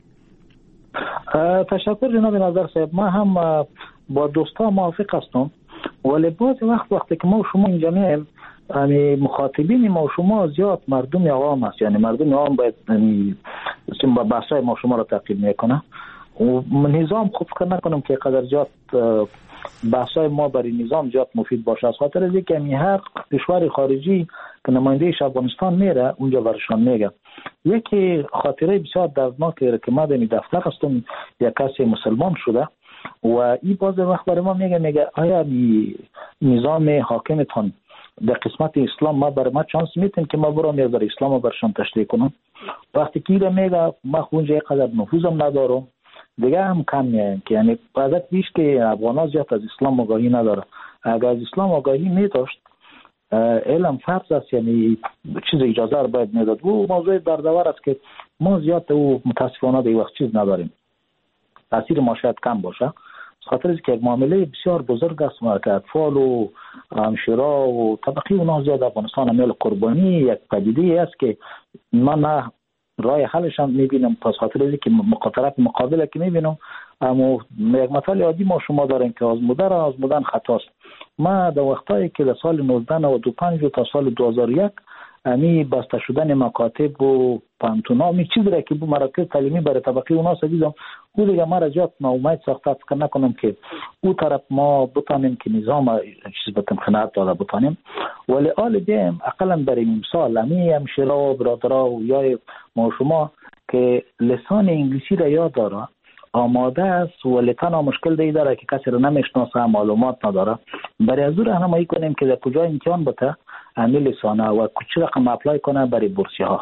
Speaker 3: تشکر جناب نظر صاحب. ما هم با دوستا موافق هستم، ولی بعضی وقت وقتی که ما شما اینجا میایم یعنی مخاطبین ما شما زیاد مردم عوام است، یعنی مردم عوام باید با بحثای ما شما را تعقیب میکنه و نظام خوب فکر نکنم که قدر زیاد بحثای ما برای نظام زیاد مفید باشه. از خاطر از اینکه می هر کشور خارجی که نماینده افغانستان میره اونجا برشان میگه. یکی خاطره بسیار دردناکه که ما در دفتر هستم یک کسی مسلمان شده و این باز وقت برای ما میگه میگه آیا نظام حاکمتون در قسمت اسلام ما برای ما چانس میتین که ما برام یک در اسلام رو برشان تشریح کنم. وقتی که ایره میگه ما خونجا یک قدر نفوذم ندارم دیگه هم کم میایم که یعنی بعدت بیش که افغانا زیاد از اسلام آگاهی نداره. اگر از اسلام آگاهی میداشت علم فرض است یعنی چیز اجازه رو باید میداد. و موضوع دردآور است که ما زیاد او متاسفانه در وقت چیز نداریم. تاثیر ما شاید کم باشه. خاطر از که یک معامله بسیار بزرگ است که اطفال و همشیرا و طبقه اونها زیاد افغانستان امیال قربانی یک پدیده است که ما نه رای حلش هم میبینم. پس خاطر از که مقاطرت مقابله که میبینم، اما یک مثال عادی ما شما داریم که آزموده را آزمودن خطاست. ما در وقتایی که در سال نوزده نود و پنج تا سال دو هزار و یک امی بسته شدن مکاتب و پانتونا می چیزی را که بو مراکز تعلیمی برای طبقه اونا دیدم، او دیگه ما را جات ناامید ساخته. فکر نکنم که او طرف ما بتانیم که نظام چیز بتم خناعت داده بتانیم، ولی آل بیم اقلا برای امسال امی همشیرا و برادرها و یا ما شما که لسان انگلیسی را یاد داره آماده است، ولی تنها مشکل دی داره که کسی رو نمیشناسه، معلومات نداره. برای از او راهنمایی کنیم که در کجا امتحان بده همین لسانه و چه رقم اپلای کنه برای بورسیه ها.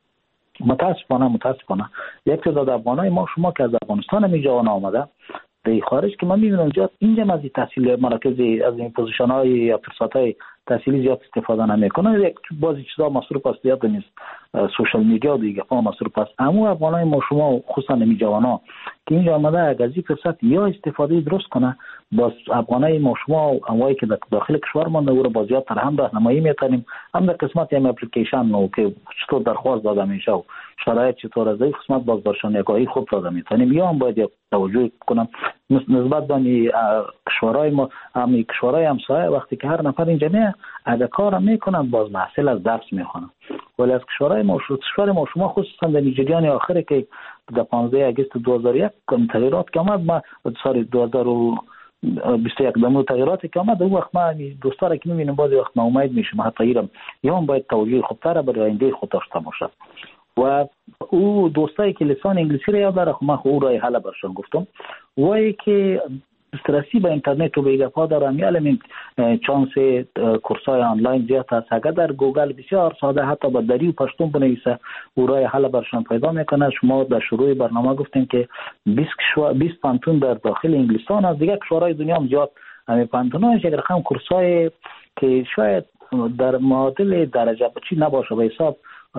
Speaker 3: متاسفانه متاسفانه یک تعداد افغانای ما شما که از افغانستان می جوان آمده در خارج که من میبینم جات اینجا از تحصیل مراکز از این پوزیشن های یا فرصت های تحصیلی زیاد استفاده نمیکنه. یک بعضی چیزا مصروف است، زیاد نیست سوشال میدیا و دیگه ها مصروف است. اما افغانای ما شما خصوصا نمی جوانا که اینجا آمده اگر از این فرصت یا استفاده درست کنه، باز افغانای ما شما اموایی که داخل کشور مونده او رو باز زیاد تر هم راهنمایی میتونیم، هم در قسمت ام اپلیکیشن نو که چطور درخواست داده میشه و شرایط چطور از این قسمت باز برشان یگاهی خوب داده میتونیم. یا هم باید توجه کنم نسبت به کشورهای ما، هم کشورهای همسایه وقتی که هر نفر اینجا میاد اگر کار میکنن باز محصول از درس میخونن، ولی از کشورهای ما کشور ما شما خصوصا در نیجریان آخره که در پانزده آگوست دو هزار و یک تغییرات که آمد، ما سال دو هزار و بیست و یک دمو تغییراتی که آمد اون وقت ما دوستا را که میبینیم بعضی وقت ناامید میشیم. حتی ایرم یا هم باید توجه خوبتر برای آینده خود داشته باشه. و او دوستایی که لسان انگلیسی را یاد داره خب من خب او رای حل برشان گفتم، وای که دسترسی به اینترنت و به گپا دارم یا همین چانس کورسای آنلاین زیاد است. اگر در گوگل بسیار ساده حتی با دری و پشتون بنویسه او رای حل برشان پیدا میکنه. شما در شروع برنامه گفتیم که بیست کشور بیست پانتون در داخل انگلستان از دیگه کشورهای دنیا هم زیاد همین پانتوناش یک رقم کورسای که شاید در معادل درجه بچی نباشه به حساب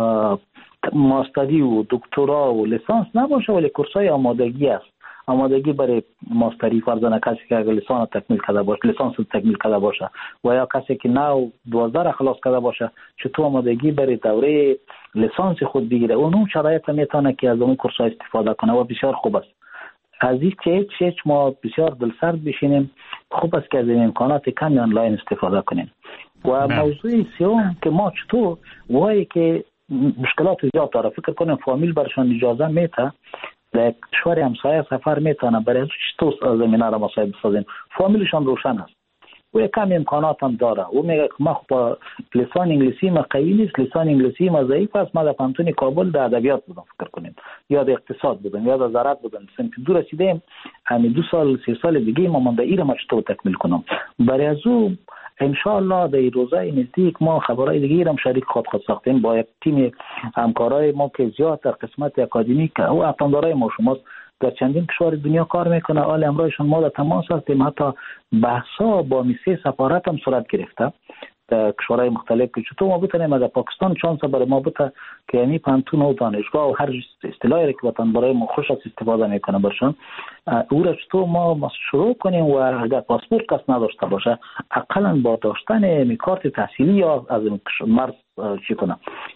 Speaker 3: ماستری و دکترا و لیسانس نباشه، ولی کورسای آمادگی است. آمادگی برای ماستری فرضاً کسی که اگر لیسانس تکمیل کرده باشه، لیسانس تکمیل کرده باشه و یا کسی که نو دوازده را خلاص کرده باشه چطور آمادگی برای دوره لیسانس خود بگیره، اون شرایط میتونه که از اون کورس‌ها استفاده کنه و بسیار خوب است. از این که هیچ ما بسیار دلسرد بشینیم، خوب است که از این امکانات کمی آنلاین استفاده کنیم. و موضوع سوم که ما چطور وای که مشکلات زیاد داره، فکر کنم فامیل برشان اجازه میته در کشور همسایه سفر میتونه برای چطور زمینه را مساعد بسازیم، فامیلشان روشن است و یک کمی امکانات هم داره. او میگه که ما با لسان انگلیسی ما قوی نیست، لسان انگلیسی ما ضعیف است، ما در پانتون کابل در ادبیات بودم فکر کنیم یا در اقتصاد بودم یا در زراعت بودم، سنف دو رسیدیم همین دو سال سه سال دیگه ما من ایره ما چطور تکمیل کنم. برای از او انشاءالله در روزهای نزدیک ما خبرهای دیگه هم شریک خود خود ساختیم با یک تیم همکارای ما که زیاد در قسمت اکادمیک او افغاندارای ما شماست در چندین کشور دنیا کار میکنه. حال امروزشون ما در تماس هستیم، حتی بحثا با میسه سفارت هم صورت گرفته در کشورهای مختلف که چطور ما بتونیم در پاکستان چانس برای ما بده که یعنی پانتون و دانشگاه و هر اصطلاحی که وطن برای ما خوش است استفاده میکنه برشان او را چطور ما شروع کنیم و اگر پاسپورت کس نداشته باشه اقلا با داشتن می کارت تحصیلی یا از مرز چی کنم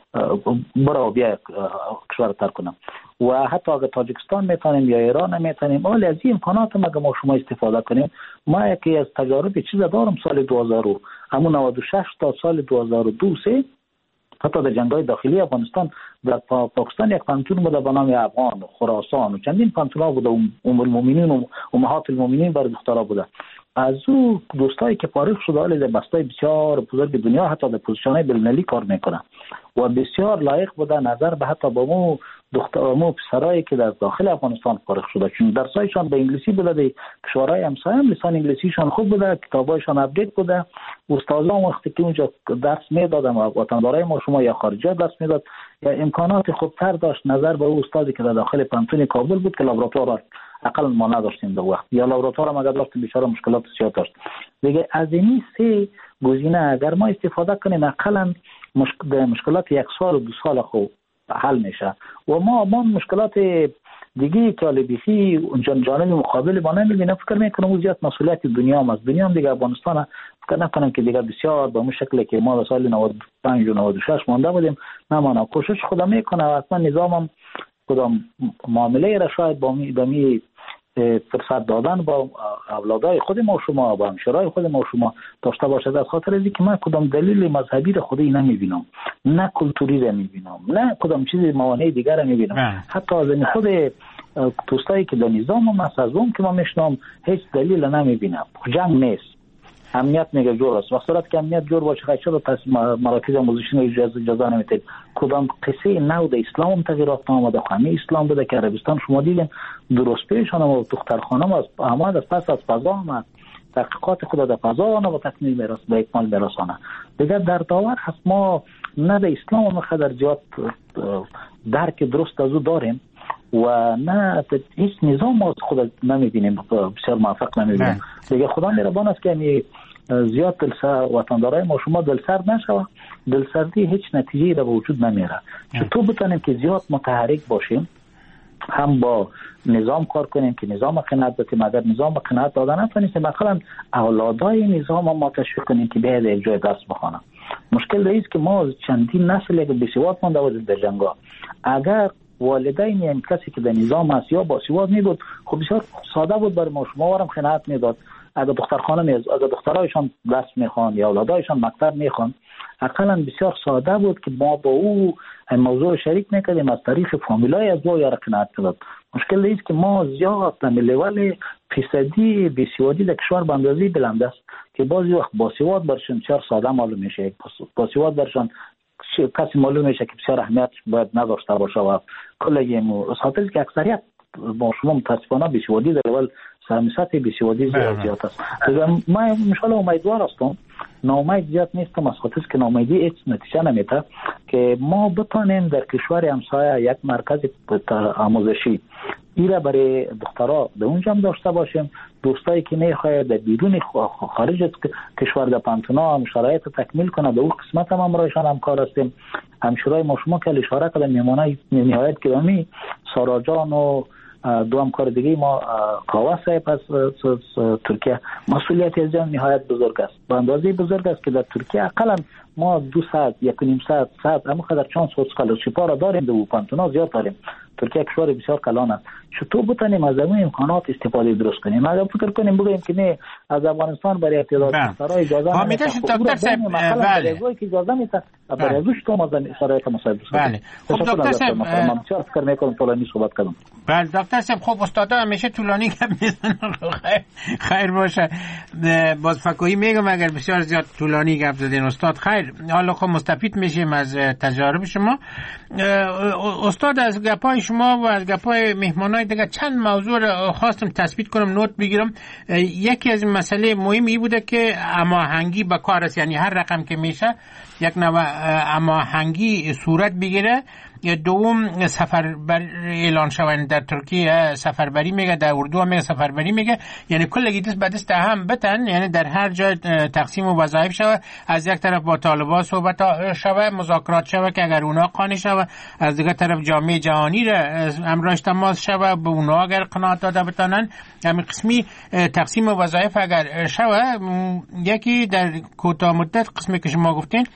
Speaker 3: برای بیا کشور تر کنم و حتی اگر تاجیکستان میتونیم یا ایران میتونیم، ولی از این امکانات ما ما شما استفاده کنیم. ما یکی از تجارب چیز دارم سال دو هزار همون نود و شش تا سال دو هزار و دو سه حتی در جنگ‌های داخلی افغانستان در پا پاکستان یک پانتون بوده به نام افغان و خراسان و چندین پانتون‌ها بوده، ام المؤمنین و امهات المؤمنین برای دخترها بوده. از او دوستایی که فارغ شده حالی در بستای بسیار بزرگ دنیا حتی در پوزیشن‌های بین‌المللی کار میکنن و بسیار لایق بوده نظر به حتی با مو دخترامو پسرایی که در داخل افغانستان فارغ شده، چون درسایشان به انگلیسی بوده، در کشورهای همسایه هم لسان انگلیسیشان خوب بوده، کتابایشان اپدیت بوده، استادان وقتی که اونجا درس میدادن و وطندارای ما شما یا خارجی درس میداد یا امکانات خوبتر داشت نظر به او استادی که در داخل پانتون کابل بود که لابراتوار اقل ما نداشتیم در وقت یا لابراتوار هم اگر داشتیم بیچاره مشکلات زیاد داشت دیگه. از این سه گزینه اگر ما استفاده کنیم اقلا مشکل مشکلات یک سال و دو سال خوب حل میشه و ما ما مشکلات دیگه طالبی اونجا جانب مقابل ما نمیبینم. فکر میکنم او زیاد مسئولیت دنیا هم است. دنیا هم دیگه افغانستان فکر نکنم که دیگه بسیار به اون شکلی که ما سال نود و پنج و نود و شش مانده بودیم نمانه. کوشش خودم میکنه و اصلا نظامم کدام معامله را شاید با می دمی فرصت دادن با اولادای خود ما شما با همشرای خود ما شما داشته باشد، از خاطر اینکه من کدام دلیل مذهبی را خودی نمیبینم، نه کلتوری را میبینم، نه کدام چیز موانع دیگر را میبینم. حتی از این خود دوستایی که در نظام هم از اون که ما میشنم هیچ دلیل نمیبینم. جنگ نیست، امنیت میگه جور است. وقتی صورت که امنیت جور باشه خیلی شد پس مراکز آموزشی اجازه اجازه نمیده. کدام قصه نو در اسلام تغییرات آمده، همه اسلام بوده که عربستان شما دیدین درست پیش آنها و دخترخانه از آمد از پس از فضا آمد تحقیقات خود در فضا آنها و تکمیل میرس به اکمال میرسانه. دیگر در داور هست ما نه در اسلام هم خدر زیاد درک درست از او داریم و نه هیچ نظام ما خود نمیبینیم، بسیار موفق نمیبینیم. دیگه خدا مهربان است که زیاد دلسر وطندارای ما شما دلسرد نشوه. دلسردی هیچ نتیجه را به وجود نمیره. چطور بتونیم که زیاد متحرک باشیم، هم با نظام کار کنیم که نظام قناعت بتیم، اگر نظام قناعت دادن نتونیم مثلا اولادای نظام ما تشویق کنیم که بیاید یک جای دست بخوانم. مشکل رئیس که ما چندین نسل که بسیار مانده بودیم در جنگا، اگر والدین یعنی کسی که در نظام است یا باسواد می بود خب بسیار ساده بود برای ما شما وارم قناعت میداد. اگر دخترخانه میز اگر دخترایشان درس میخوان یا اولادایشان مکتب میخوان اقلا بسیار ساده بود که ما با او موضوع شریک میکردیم از طریق فامیلای از او یا قناعت میداد. مشکل است که ما زیاد در لول فیصدی بیسوادی در کشور به اندازه بلند است که بعضی وقت باسواد برشون بسیار ساده معلوم میشه، باسواد برشون کسی معلوم میشه که بسیار اهمیت باید نداشته باشه و کلی از خاطر که اکثریت با شما متاسفانه بیسوادی در لول سرمسات بیسوادی زیاد است. ما انشالله امیدوار هستم، ناامید زیاد نیستم از خاطر که ناامیدی هیچ نتیجه نمیده که ما بتونیم در کشور همسایه یک مرکز آموزشی ایره برای دخترها در اونجا هم داشته باشیم. دوستایی که میخواید در بیرون خارج از کشور در پانتونا هم شرایط تکمیل کنه در اون قسمت هم امرایشان همکار هستیم. همشورای ما شما که اشاره کردن میمانه نهایت گرامی سارا جان و دو همکار دیگه ما کاوا صاحب از ترکیه مسئولیت از جان نهایت بزرگ است، به اندازه بزرگ است که در ترکیه اقلا ما دو ساعت یک و نیم ساعت ساعت اما خدر چانس خود سکالرشیپا را داریم در پانتونا زیاد داریم. ترکیه کشور بسیار کلان است. چطور بتونیم از این امکانات استفاده درست کنیم؟ ما فکر کنیم بگیم که نه از افغانستان برای اعتراض سرای اجازه
Speaker 1: نمیده. دکتر صاحب بله
Speaker 3: برای که اجازه میده برای ازش تو ما شرایط مساعد است.
Speaker 1: بله خب دکتر صاحب
Speaker 3: من بسیار فکر میکنم طولانی صحبت کردم.
Speaker 1: بله دکتر صاحب خب استادا همیشه طولانی گپ میزنن. خیر خیر باشه. باز فکویی میگم اگر بسیار زیاد طولانی گپ زدین استاد خیر. حالا خب مستفید میشیم از تجارب شما. استاد از گپای شما و از گپای مهمانای دیگه چند موضوع رو خواستم تثبیت کنم نوت بگیرم. یکی از مسئله مهمی بوده که هماهنگی با کار است، یعنی هر رقم که میشه یک نوع هماهنگی صورت بگیره. دوم سفربر اعلان شوند در ترکیه سفربری میگه، در اردو هم میگه سفربری میگه، یعنی کلگی دست به دست هم بتن، یعنی در هر جای تقسیم و وظایف شوه. از یک طرف با طالبان صحبت شوه، مذاکرات شوه که اگر اونا قانع شوه، از دیگه طرف جامعه جهانی را امرش تماس شوه به اونا اگر قناعت داده بتانن. همین قسمی تقسیم و وظایف اگر شوه. یکی در کوتاه مدت قسمی که شما گفتین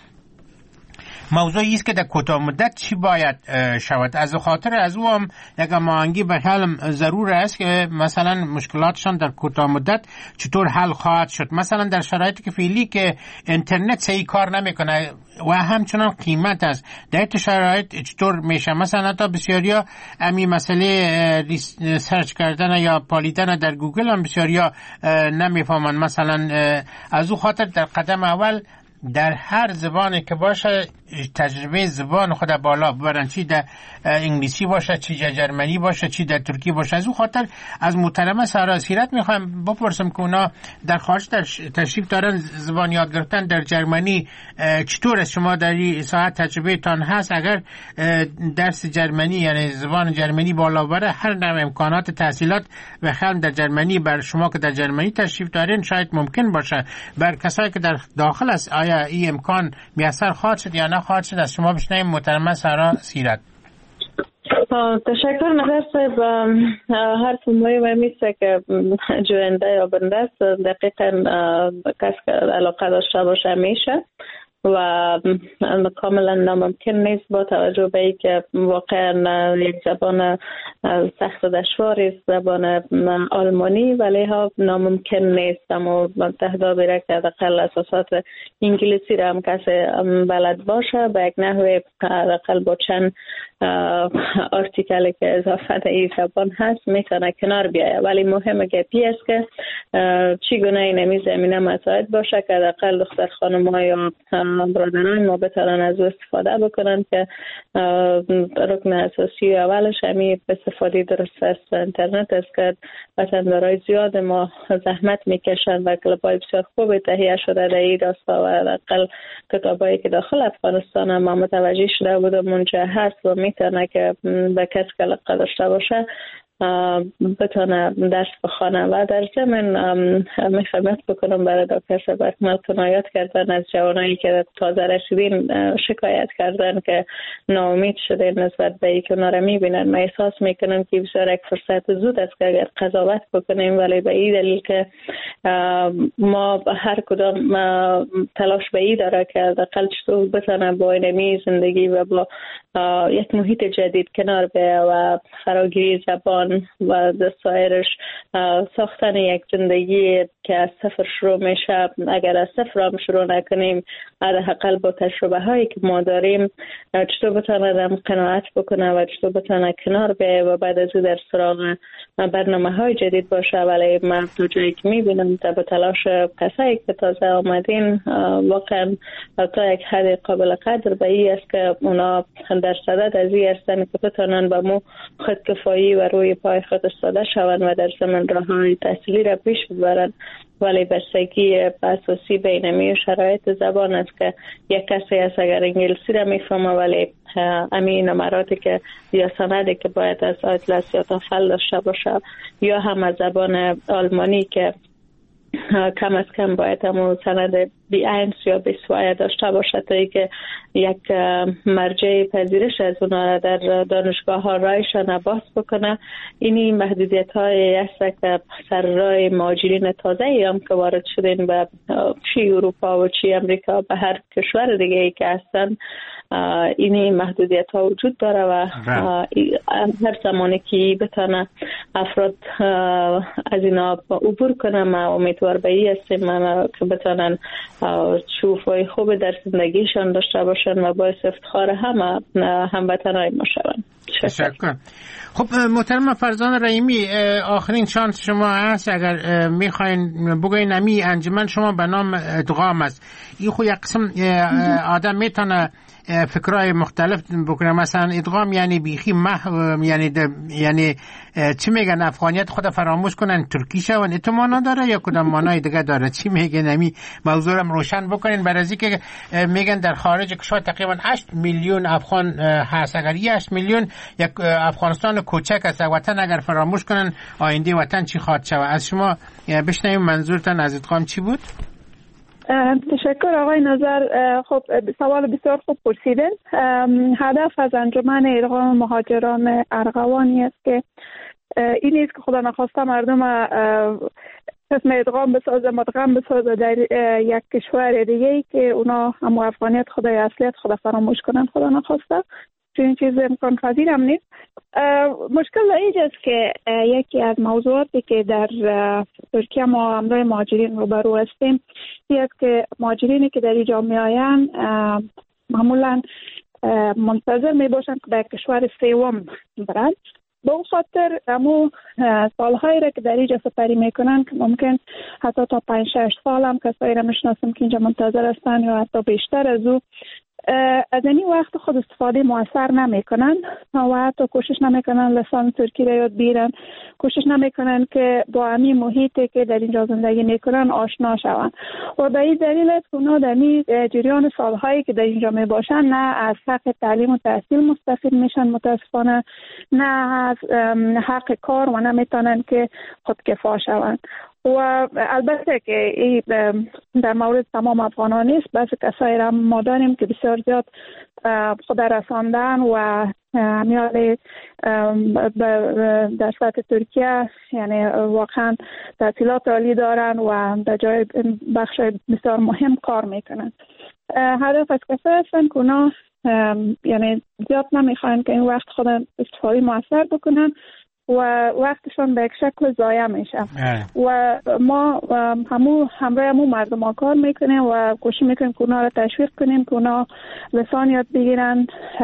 Speaker 1: موضوعی است که در کوتاه مدت چی باید شود. از خاطر از او هم یک هماهنگی به حال ضرور است که مثلا مشکلاتشان در کوتاه مدت چطور حل خواهد شد. مثلا در شرایطی که فعلی که اینترنت صحیح کار نمیکنه و همچنان قیمت است، در این شرایط چطور میشه؟ مثلا تا بسیاریا امی مسئله سرچ کردن یا پالیدن در گوگل هم بسیاریا نمیفهمن. مثلا از او خاطر در قدم اول در هر زبانی که باشه تجربه زبان خود بالا ببرن، چی در انگلیسی باشه، چی در جرمنی باشه، چی در ترکی باشه. از اون خاطر از محترمه سارا سیرت میخوایم بپرسم که اونا در خارج در تشریف دارن زبان یاد گرفتن در جرمنی، چطور است شما در این ساعت تجربه تان هست؟ اگر درس جرمنی یعنی زبان جرمنی بالا بره، هر نوع امکانات تحصیلات و خیلی در جرمنی بر شما که در جرمنی تشریف دارین شاید ممکن باشه. بر کسایی که در داخل است آیا این امکان میسر خواهد شد یا نه خواهد شد؟ از شما بشنویم محترمه سارا سیرت.
Speaker 4: تشکر نظر صاحب. حرف مهم است که جوینده یا بنده است دقیقا کس که علاقه داشته باشه میشه و کاملا ناممکن نیست با توجه به اینکه واقعا یک زبان سخت و دشوار است زبان آلمانی، ولی ها ناممکن نیست. اما تهدابی را که حداقل اساسات انگلیسی را هم کسی بلد باشه به یک نحوه حداقل با چند آرتیکلی که اضافه این زبان هست میتونه کنار بیایه. ولی مهمه که پی است که چی گونه این نمی زمینه مساعد باشه که حداقل دختر خانم ها یا برادران ما بتونن از استفاده بکنن که رکن اساسی اولش همی استفاده درست است اینترنت است که وطندارای زیاد ما زحمت میکشن و کلابای بسیار خوب تهیه شده در این راستا و حداقل کتابایی که داخل افغانستان ما متوجه شده بودم منجه هست و میتونه که به کسی که علاقه داشته باشه بتونه درس بخوانه. و در ضمن میخواهم بکنم برای دکتر صاحب اکمل کنایات کردن از جوانایی که تازه رسیدین شکایت کردن که ناامید شده نسبت به اینکه اونا را میبینن. من احساس میکنم که بسیار یک فرصت زود است که اگر قضاوت بکنیم، ولی به این دلیل که ما هر کدام تلاش به این داره که حداقل چطور بتونه با اینمی زندگی و با یک محیط جدید کنار بیایه و فراگیری زبان و سایرش ساختن یک زندگی که از صفر شروع میشه. اگر از صفر هم شروع نکنیم حداقل با تجربه هایی که ما داریم چطور بتونه قناعت بکنه و چطور بتونه کنار بیایه و بعد از او در سراغ برنامه های جدید باشه. ولی من تو جایی که میبینم تا به تلاش کسایی که تازه آمدین واقعا تا یک حد قابل قدر به این است که اونا در صدد از این هستن که بتونن به مو خودکفایی و روی پای خود استاده شوند و در زمین راه های تحصیلی را پیش ببرند. ولی بستگی اساسی بینمی شرایط زبان است که یک کسی هست اگر انگلیسی را میفهمه ولی امین نمراتی که یا سندی که باید از آیتلس یا تافل داشته باشه یا هم از زبان آلمانی که کم از کم باید همون سند بی اینس یا بی سوایه داشته باشه تا که یک مرجع پذیرش از اونا در دانشگاه ها رایشان باز بکنه. اینی محدودیت های است که سر رای مهاجرین تازه ای هم که وارد شدین به چی اروپا و چی امریکا به هر کشور دیگه ای که هستن اینی محدودیت ها وجود داره و هر زمانی که بتانه افراد از اینا عبور کنه ما امیدوار به این هستیم که بتانن شوفای خوب در زندگیشان داشته باشن و باعث افتخار همه هموطنای ما شوند.
Speaker 1: تشکر. خب محترم فرزان رحیمی، آخرین شانس شما هست اگر میخواین بگوین نمی انجمن شما به نام ادغام است. این خو یک قسم آدم میتونه فکرای مختلف بکنه، مثلا ادغام یعنی بیخی محو، یعنی یعنی چی میگن افغانیت خود فراموش کنن ترکی شون، اتو مانا داره یا کدام مانای دیگه داره؟ چی میگن نمی موضوع رو روشن بکنین برای اینکه میگن در خارج کشور تقریبا هشت میلیون افغان هست. اگر هشت میلیون یک افغانستان کوچک است وطن اگر فراموش کنن آینده وطن چی خواهد شود؟ از شما بشنویم منظورتان از ادغام چی بود؟
Speaker 6: تشکر آقای نظر. خب سوال بسیار خوب پرسیدن. هدف از انجمن ادغام مهاجران ارغوانی است که این نیست که خدا نخواسته مردم قسم ادغام بسازه مدغم بسازه در یک کشور دیگه ای که اونا هم افغانیت خدا یا اصلیت خدا فراموش کنن، خدا نخواسته. چون چیز امکان پذیر هم نیست. مشکل اینجاست که یکی از موضوعاتی که در ترکیه ما همراه مهاجرین روبرو هستیم این است که مهاجرینی که در اینجا می آیند معمولا منتظر می باشند که به کشور سوم برند. به اون خاطر امو سالهایی را که در اینجا سپری میکنن که ممکن حتی تا پنج شش سال هم کسایی را میشناسم که اینجا منتظر هستن یا حتی بیشتر از او از این وقت خود استفاده موثر نمیکنن و حتی کوشش نمیکنن لسان ترکی را یاد بگیرن، کوشش نمیکنن که با همین محیطی که در اینجا زندگی میکنن آشنا شوند و به این دلیل است که اونا در این جریان سالهایی که در اینجا میباشن نه از حق تعلیم و تحصیل مستفید میشن متاسفانه، نه از حق کار و نمیتونن که خودکفا شوند. و البته که این در مورد تمام افغانان نیست، بعضی کسایی را ما داریم که بسیار زیاد خود رساندن و میال در سطح ترکیه یعنی واقعا تحصیلات عالی دارن و در جای بخش بسیار مهم کار میکنن. هدف از کسایی هستن که اونا یعنی زیاد نمیخواین که این وقت خود استفاده موثر بکنن و وقتشون به یک شکل ضایع میشه و ما همو همراه همو مردم ها کار میکنیم و کوشش میکنیم که اونا رو تشویق کنیم که اونا لسان یاد بگیرن،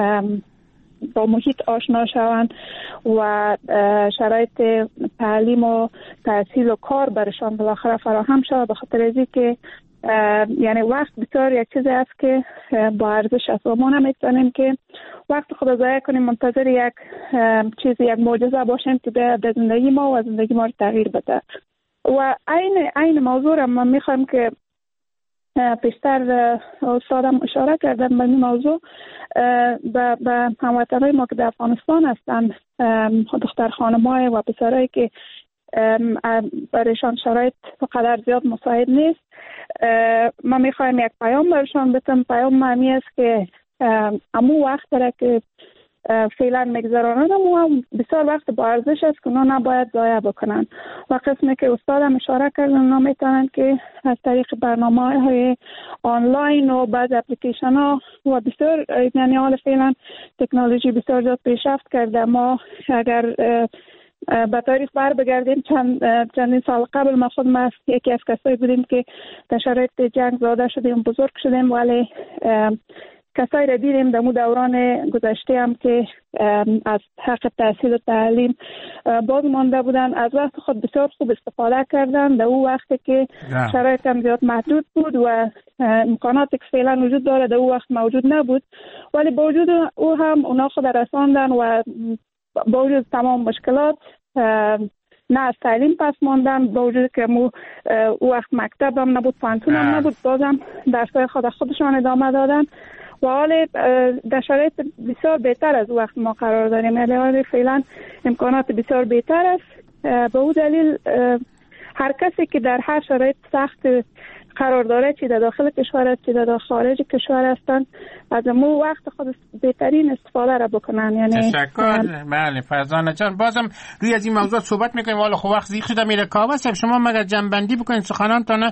Speaker 6: با محیط آشنا شوند و شرایط تعلیم و تحصیل و کار برشان بالاخره فراهم شود، به خاطر از اینکه یعنی وقت بسیار یک چیزی است که با ارزش است و ما نمیتونیم که وقت خود ضایع کنیم منتظر یک چیزی یک معجزه باشیم که به زندگی ما و زندگی ما رو تغییر بده. و این این موضوع را من میخوام که پیشتر استادم اشاره کردن به این موضوع به به هموطنهای ما که در افغانستان هستن، دختر خانم‌های و پسرایی که برایشان شرایط قدر زیاد مساعد نیست، ما میخوایم یک پیام برشان بدم. پیام معنی است که امو وقت را که فعلا میگذرانند و بسیار وقت با ارزش است که اونا نباید ضایع بکنن. و قسمی که استادم اشاره کردن اونا میتونن که از طریق برنامه های آنلاین و بعض اپلیکیشن ها و بسیار یعنی حال فعلا تکنولوژی بسیار زیاد پیشرفت کرده. ما اگر به تاریخ بر بگردیم چند چندین سال قبل ما خود ما یکی از کسایی بودیم که در شرایط جنگ زاده شدیم، بزرگ شدیم، ولی کسایی را دیدیم در دوران گذشته هم که از حق تحصیل و تعلیم باز مانده بودن، از وقت خود بسیار خوب استفاده کردن در او وقتی که شرایط هم زیاد محدود بود و امکاناتی که فعلا وجود داره در او وقت موجود نبود، ولی با وجود او هم اونا خود رساندن و با وجود تمام مشکلات نه از تعلیم پس ماندن، با وجود که مو او وقت مکتب هم نبود، پانتون هم نبود، بازم درسای خود خودشان ادامه دادن و حال در شرایط بسیار بهتر از او وقت ما قرار داریم. یعنی فعلا امکانات بسیار بهتر است. به او دلیل هر کسی که در هر شرایط سخت قرار داره، چی در داخل کشور است چی در خارج کشور هستند، از مو وقت خود بهترین استفاده را بکنن. یعنی
Speaker 1: تشکر. بله فرزانه جان، بازم روی از این موضوع صحبت میکنیم. والا خب وقت زیاد شده میره. کاوه صاحب شما مگر جنبندی بکنید سخنانتان.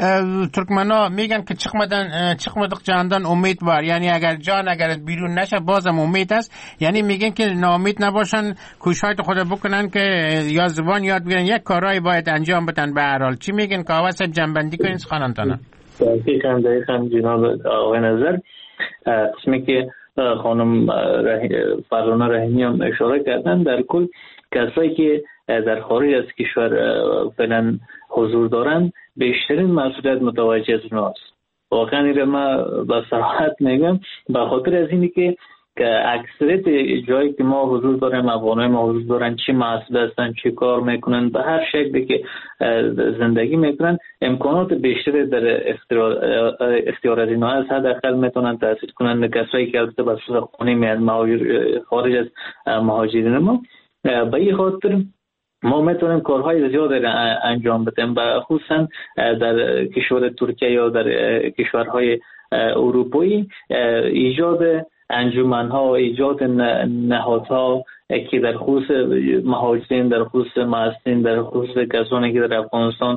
Speaker 1: ترکمنا میگن که چقمدن چقمدق جاندان امیدوار، یعنی اگر جان اگر بیرون نشه بازم امید است. یعنی میگن که ناامید نباشن، کوشش خود بکنن که یا زبان یاد بگیرن، یک کارایی باید انجام بدن. به هر حال چی میگن کاوه صاحب؟ جنبندی کنید سخنان.
Speaker 5: دقیقاً دقیقاً جناب آقای نظر، قسمی که خانم فرزانه رحیمی هم اشاره کردن، در کل کسایی که در خارج از کشور فعلا حضور دارن بیشترین مسئولیت متوجه از اوناست. واقعا این ما با صراحت میگم، به خاطر از اینی که که اکثریت جایی که ما حضور داریم، افغانای ما حضور دارن، چی مسئول هستن، چی کار میکنن، به هر شکلی که زندگی میکنن، امکانات بیشتری در اختیار اختیار از اینا هست. حداقل میتونن تحصیل کنن. کسایی که البته به صورت خونه میاد خارج از مهاجرین ما، به این خاطر ما میتونیم کارهای زیاد انجام بدیم، و خصوصا در کشور ترکیه یا در کشورهای اروپایی ایجاد انجمن‌ها، ایجاد نهادها که در خصوص مهاجرین، در خصوص معصین، در خصوص کسانی که در افغانستان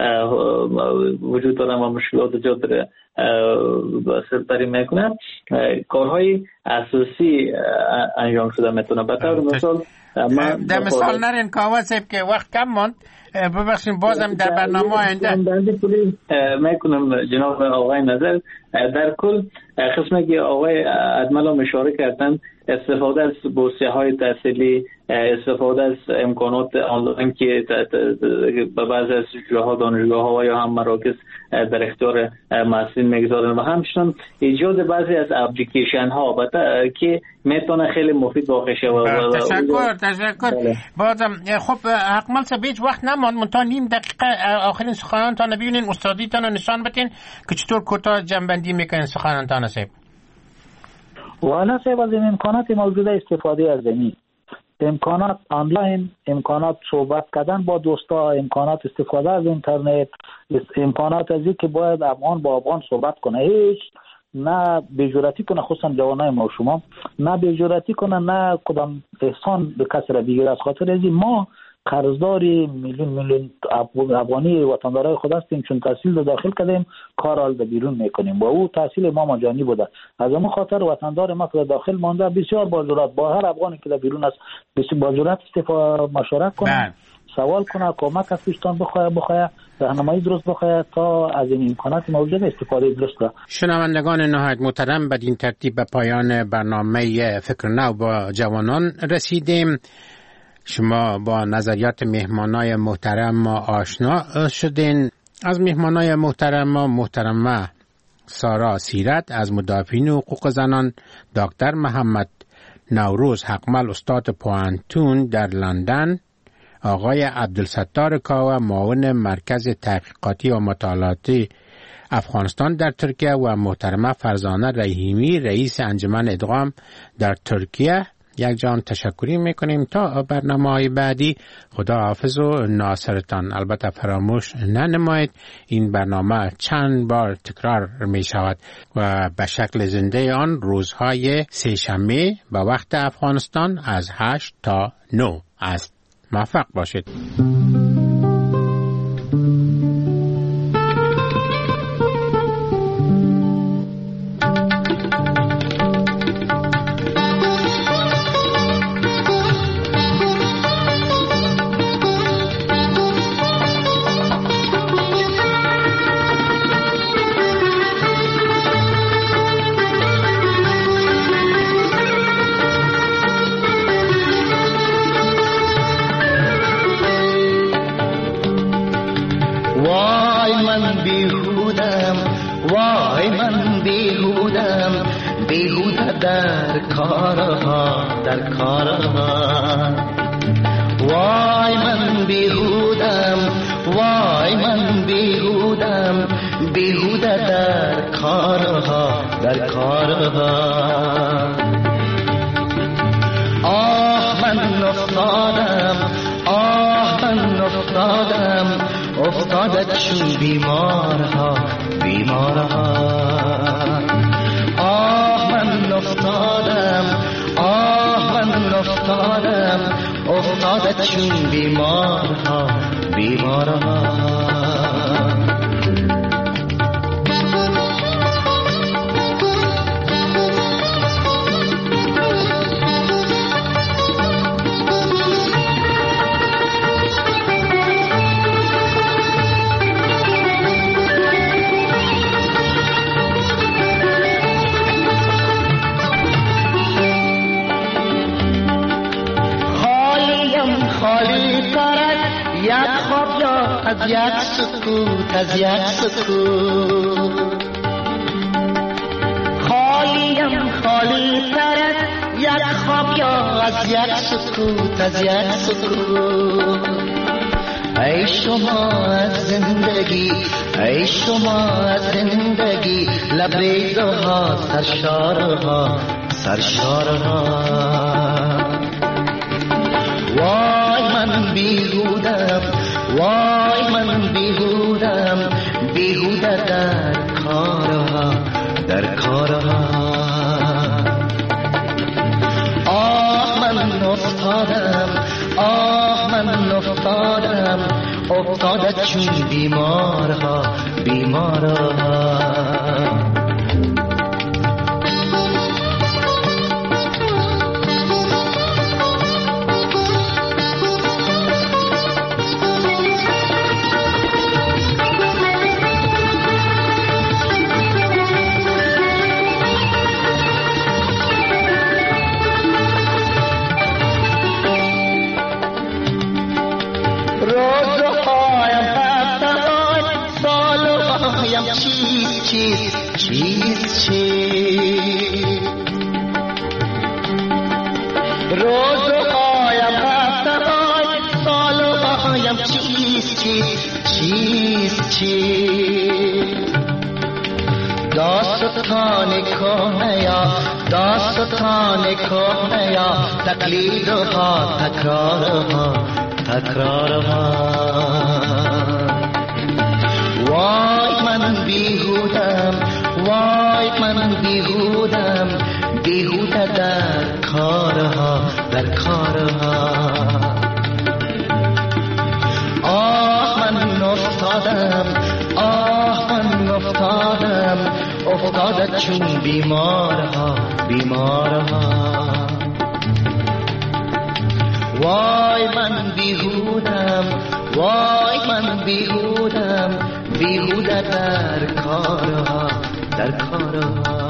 Speaker 5: وجود دارن و مشکلات زیاد سرپری میکنن، کارهای اساسی انجام شده میتونه. به طور مثال
Speaker 1: در مثال نرین کاوه صاحب که وقت کم ماند، ببخشید بازم در برنامه آینده
Speaker 5: میکنم جناب آقای نظر. در کل قسمی که آقای ادمل هم اشاره کردن، استفاده از بورسیه های تحصیلی، استفاده از امکانات آنلاین که به بعضی از جاها دانشگاه ها یا هم مراکز در اختیار محصلین میگذارن، و همچنین ایجاد بعضی از اپلیکیشن ها که میتونه خیلی مفید واقع شود.
Speaker 1: تشکر تشکر. بازم خب حقمل صاحب هیچ وقت نماند، منتها نیم دقیقه آخرین سخنانتان ببینین، استادیتان نشان بدین که چطور کوتاه جنبندی میکنین سخنانتان صاحب.
Speaker 3: والا صاحب از این امکانات موجوده استفاده از این امکانات آنلاین، امکانات صحبت کردن با دوستا، امکانات استفاده از اینترنت، امکانات از این که باید افغان با افغان صحبت کنه، هیچ نه بیجورتی کنه، خصوصا جوانای ما و شما نه بیجورتی کنه، نه کدام احسان به کسی را بگیره. از خاطر از ما قرضداری میلیون میلیون افغانی وطندارای خود هستیم، چون تحصیل رو داخل کردیم، کار حال ده بیرون میکنیم و او تحصیل ما مجانی بوده. از اون خاطر وطندار ما که داخل مانده بسیار با جرأت با هر افغانی که بیرون است بسیار با جرأت استفاده مشورت کنه، سوال کنه، کمک از پیشتان بخواه بخواه راهنمایی درست بخواه تا از این امکانات موجود استفاده درست کنه.
Speaker 1: شنوندگان نهایت محترم، بدین ترتیب به پایان برنامه فکر نو با جوانان رسیدیم. شما با نظریات مهمانای محترم ما آشنا شدین. از مهمانای محترم ما محترمه سارا سیرت از مدافعین حقوق زنان، دکتر محمد نوروز حقمل استاد پوانتون در لندن، آقای عبدالستار کاوه معاون مرکز تحقیقاتی و مطالعاتی افغانستان در ترکیه و محترمه فرزانه رحیمی رئیس انجمن ادغام در ترکیه، یک جان تشکری میکنیم. تا برنامه‌های بعدی، خدا حافظ و ناصرتان. البته فراموش ننمایید این برنامه چند بار تکرار می شود و به شکل زنده آن روزهای سه شنبه به وقت افغانستان از هشت تا نه است. موفق باشید.
Speaker 7: در کارها در کارها وای من بیهودم وای من بیهودم بیهوده در کارها در کارها آه من افتادم آه من افتادم افتاده چون بیمارها بیمارها افتادم آه من افتادم افتاده چون بیمارها بیمارها از یک سکوت از یک سکوت خالیم خالی تر یک خواب یا از یک سکوت از یک سکوت ای شما از زندگی ای شما از زندگی لبریزها سرشارها سرشارها وای من بیهودم وای من بیهودم بیهوده در کارها در کارها آه من افتادم آه من افتادم افتاده چون بیمارها بیمارها چیز چیز چیز روزهایم هفته‌های سالهایم چیز چیز چیز چیز داستان کنه یا داستان داستان کهنه یا تقلیدها تکرارها تکرارها وای من بیهودم وای من بیهودم بیهوده در کارها در کارها آه من افتادم آه من افتادم افتاده چون بیمارها بیمارها وای من بیهودم وای من بیهودم بیهوده در کارها در کارها